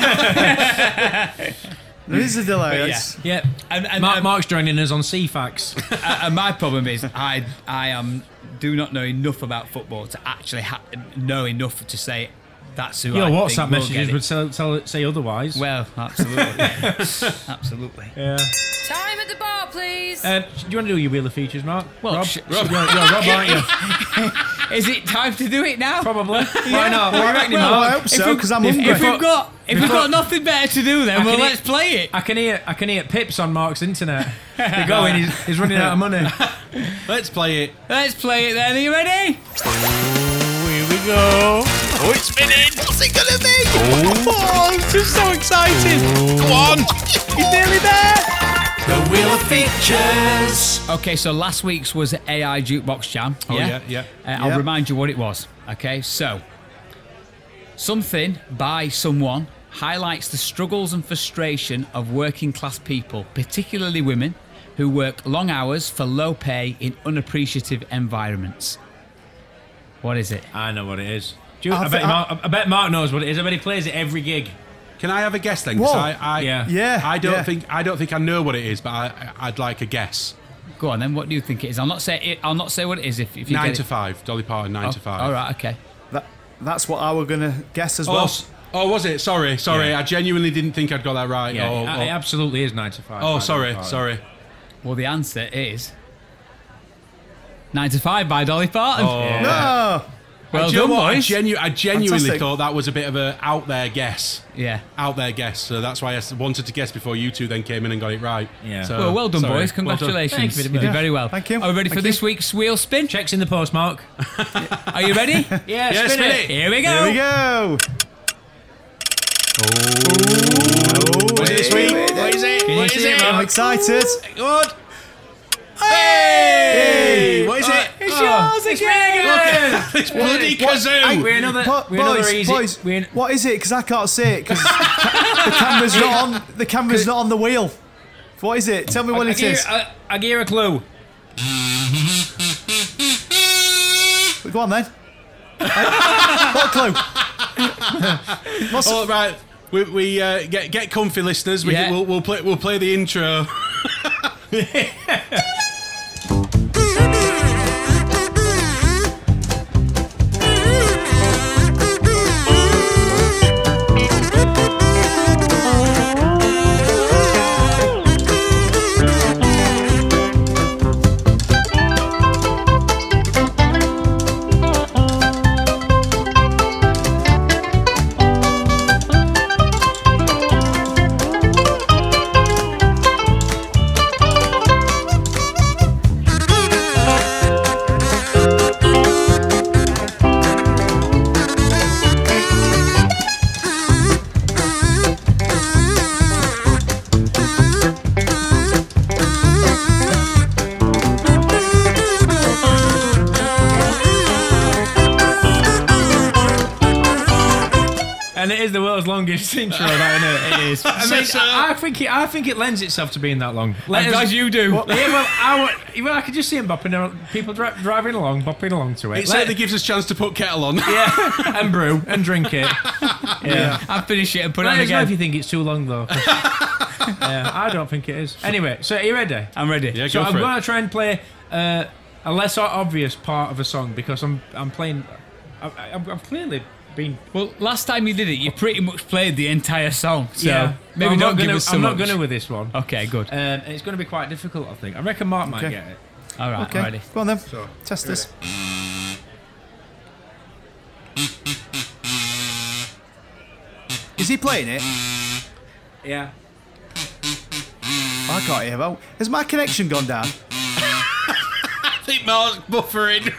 There is a delay. yeah. it's- Yeah. And, and, Mark, and- Mark's joining us on C FAX. and my problem is I I am do not know enough about football to actually ha- know enough to say that's who Your I WhatsApp think will get messages it. would tell, tell, say otherwise. Well, absolutely, absolutely. yeah. Time at the bar, please. Um, do you want to do your wheel of features, Mark? Well, Rob, sh- Rob, you're, you're Rob, aren't you? Is it time to do it now? Probably. Why not? Well, What do you reckon, well, Mark? I hope so we- because I'm if, hungry. if we've got if we've before- got nothing better to do, then I well, can let's eat- play it. I can hear I can hear Pips on Mark's internet. They're going. He's, he's running out of money. Let's play it. Let's play it then. Are you ready? Here we go. Oh, it's spinning. What's it gonna be? Oh, I'm just so excited. Come on. He's nearly there. The Wheel of Features. Okay, so last week's was A I Jukebox Jam. Oh, yeah, yeah. Uh, I'll Yeah. remind you what it was. Okay, so something by someone highlights the struggles and frustration of working class people, particularly women, who work long hours for low pay in unappreciative environments. What is it? I know what it is. Do you, I I, bet thi- Mark, I bet Mark knows what it is. I bet he plays it every gig. Can I have a guess then? 'Cause Whoa. I, I, Yeah. Yeah, I don't yeah. think I don't think I know what it is, but I, I'd like a guess. Go on then. What do you think it is? I'll not say it. I'll not say what it is if, if you Nine get to it. five. Dolly Parton. Nine Oh, to five. all right. Okay. That, that's what I were going to guess as Oh, well. s- oh, was it? Sorry, sorry. Yeah. I genuinely didn't think I'd got that right. Yeah, oh, it, oh. it absolutely is nine to five. Oh, by sorry, Dolly Parton. sorry. Well, the answer is nine to five by Dolly Parton. Oh. Yeah. No! Well Do you know done, what? I, boys. genu- I genuinely Fantastic. thought that was a bit of a out there guess. Yeah. Out there guess. So that's why I s- wanted to guess before you two then came in and got it right. Yeah. So, Well, well done, sorry. boys. Well done. Congratulations. Thank you you very did much. very well. Thank you. Are we ready for Thank this you. week's wheel spin? Checks in the post, Mark. Are you ready? Yeah, Yeah, spin, spin it. it. Here we go. Here we go! What is it this week? What is it? Can you What is see it, it? Mark? I'm excited. Good. Hey! What is it? It's Oh, yours again. It's bloody What- kazoo! I- We're another, Bo- we're another boys, easy. boys, we're, what is it? Because I can't see it. Because the camera's not on. The camera's not on the wheel. What is it? Tell me what I, it give, is. I, I give you a clue. Go on then. What clue? What's All right, we, we uh, get get comfy, listeners. We, Yeah. we'll, we'll play we'll play the intro. And it is the world's longest intro, that, isn't it? It is. I mean, So- I, I think it. I think it lends itself to being that long. Let I'm us- glad you do. Yeah, well, I, wa- well, I could just see him bopping, al- people dri- driving along, bopping along to it. It Let- certainly gives us a chance to put kettle on. yeah, and brew and drink it. Yeah. I'll finish it and put it Let on us know if again. you think it's too long, though. 'cause- yeah, I don't think it is. Anyway, so are you ready? I'm ready. Yeah, So go I'm for going it. to try and play uh, a less obvious part of a song because I'm I'm playing. I, I, I've clearly been. Well, last time you did it, you pretty much played the entire song. So yeah, maybe I'm don't not give gonna, us so I'm not much. going to with this one. Okay, good. Um, and it's going to be quite difficult, I think. I reckon Mark might Okay. get it. All right, Okay. ready. Go on then. So, Test this. Is he playing it? Yeah. I can't hear that. Has my connection gone down? I think Mark's buffering.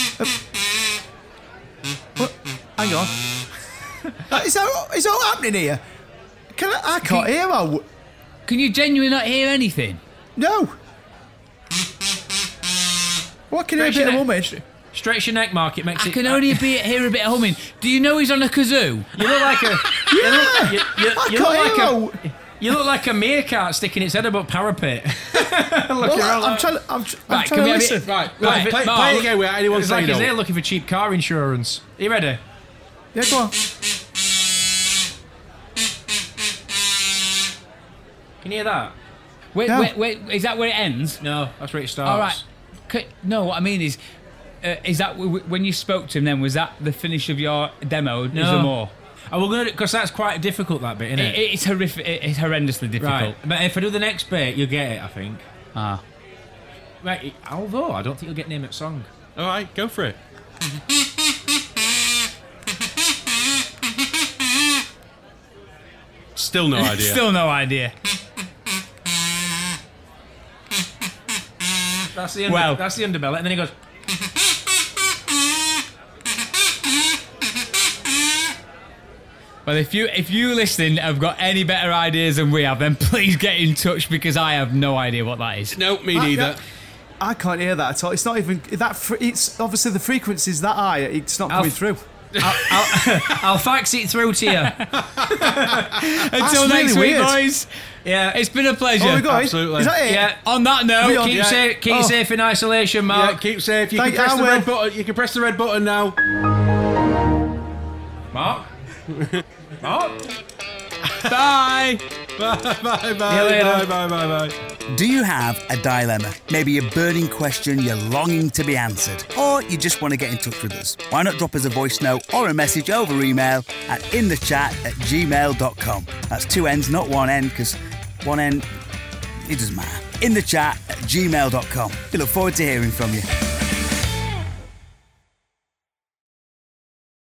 What? Hang on. Uh, is, that, is that happening here? Can I, I can't hear that. Can you genuinely not hear anything? No. What can I hear a bit of humming? Stretch your neck, Mark. It makes I it. can only be, hear a bit of humming. Do you know he's on a kazoo? You look like a. You look, you, you, I you look can't like hear a. that. You look like a meerkat sticking its head above parapet. Well, I'm trying. I'm, tr- I'm Right, trying can to we have listen. it? Right, Right, right. Play, Mark, play it again without anyone It's like saying he's no. there looking for cheap car insurance. Are you ready? Yeah, go on. Can you hear that? Wait, No. wait, wait. Is that where it ends? No, that's where it starts. All right. C- No, what I mean is, uh, is that w- w- when you spoke to him? Then was that the finish of your demo? Is No. there more? Oh, we're gonna because that's quite difficult. That bit, isn't It, it? it's horrific. It's horrendously difficult. Right, but if I do the next bit, you'll get it. I think. Ah. Right, although I don't think you'll get name it song. All right, go for it. Still no idea. Still no idea. That's the under, Well- that's the underbelly, and then he goes. Well, if you if you listening have got any better ideas than we have, then please get in touch because I have no idea what that is. No, me I- neither. I can't hear that at all. It's not even that. Fr- it's obviously the frequency's that high. It's not I'll coming f- through. I'll, I'll, I'll fax it through to you. Until next really week, weird. boys. Yeah. It's been a pleasure. Oh, we got Absolutely. it. Is that it? Yeah. On that note, We on? Keep, Yeah. safe, keep Oh. safe in isolation, Yeah, Mark. keep safe. You Thank- can press I the will. red button. You can press the red button now. Mark? Mark? bye. Bye, bye, See you bye, later. bye, bye, bye, bye. Do you have a dilemma? Maybe a burning question you're longing to be answered? Or you just want to get in touch with us? Why not drop us a voice note or a message over email at inthechat at gmail dot com. That's two N's, not one N, because one N, it doesn't matter. Inthechat at gmail dot com. We look forward to hearing from you.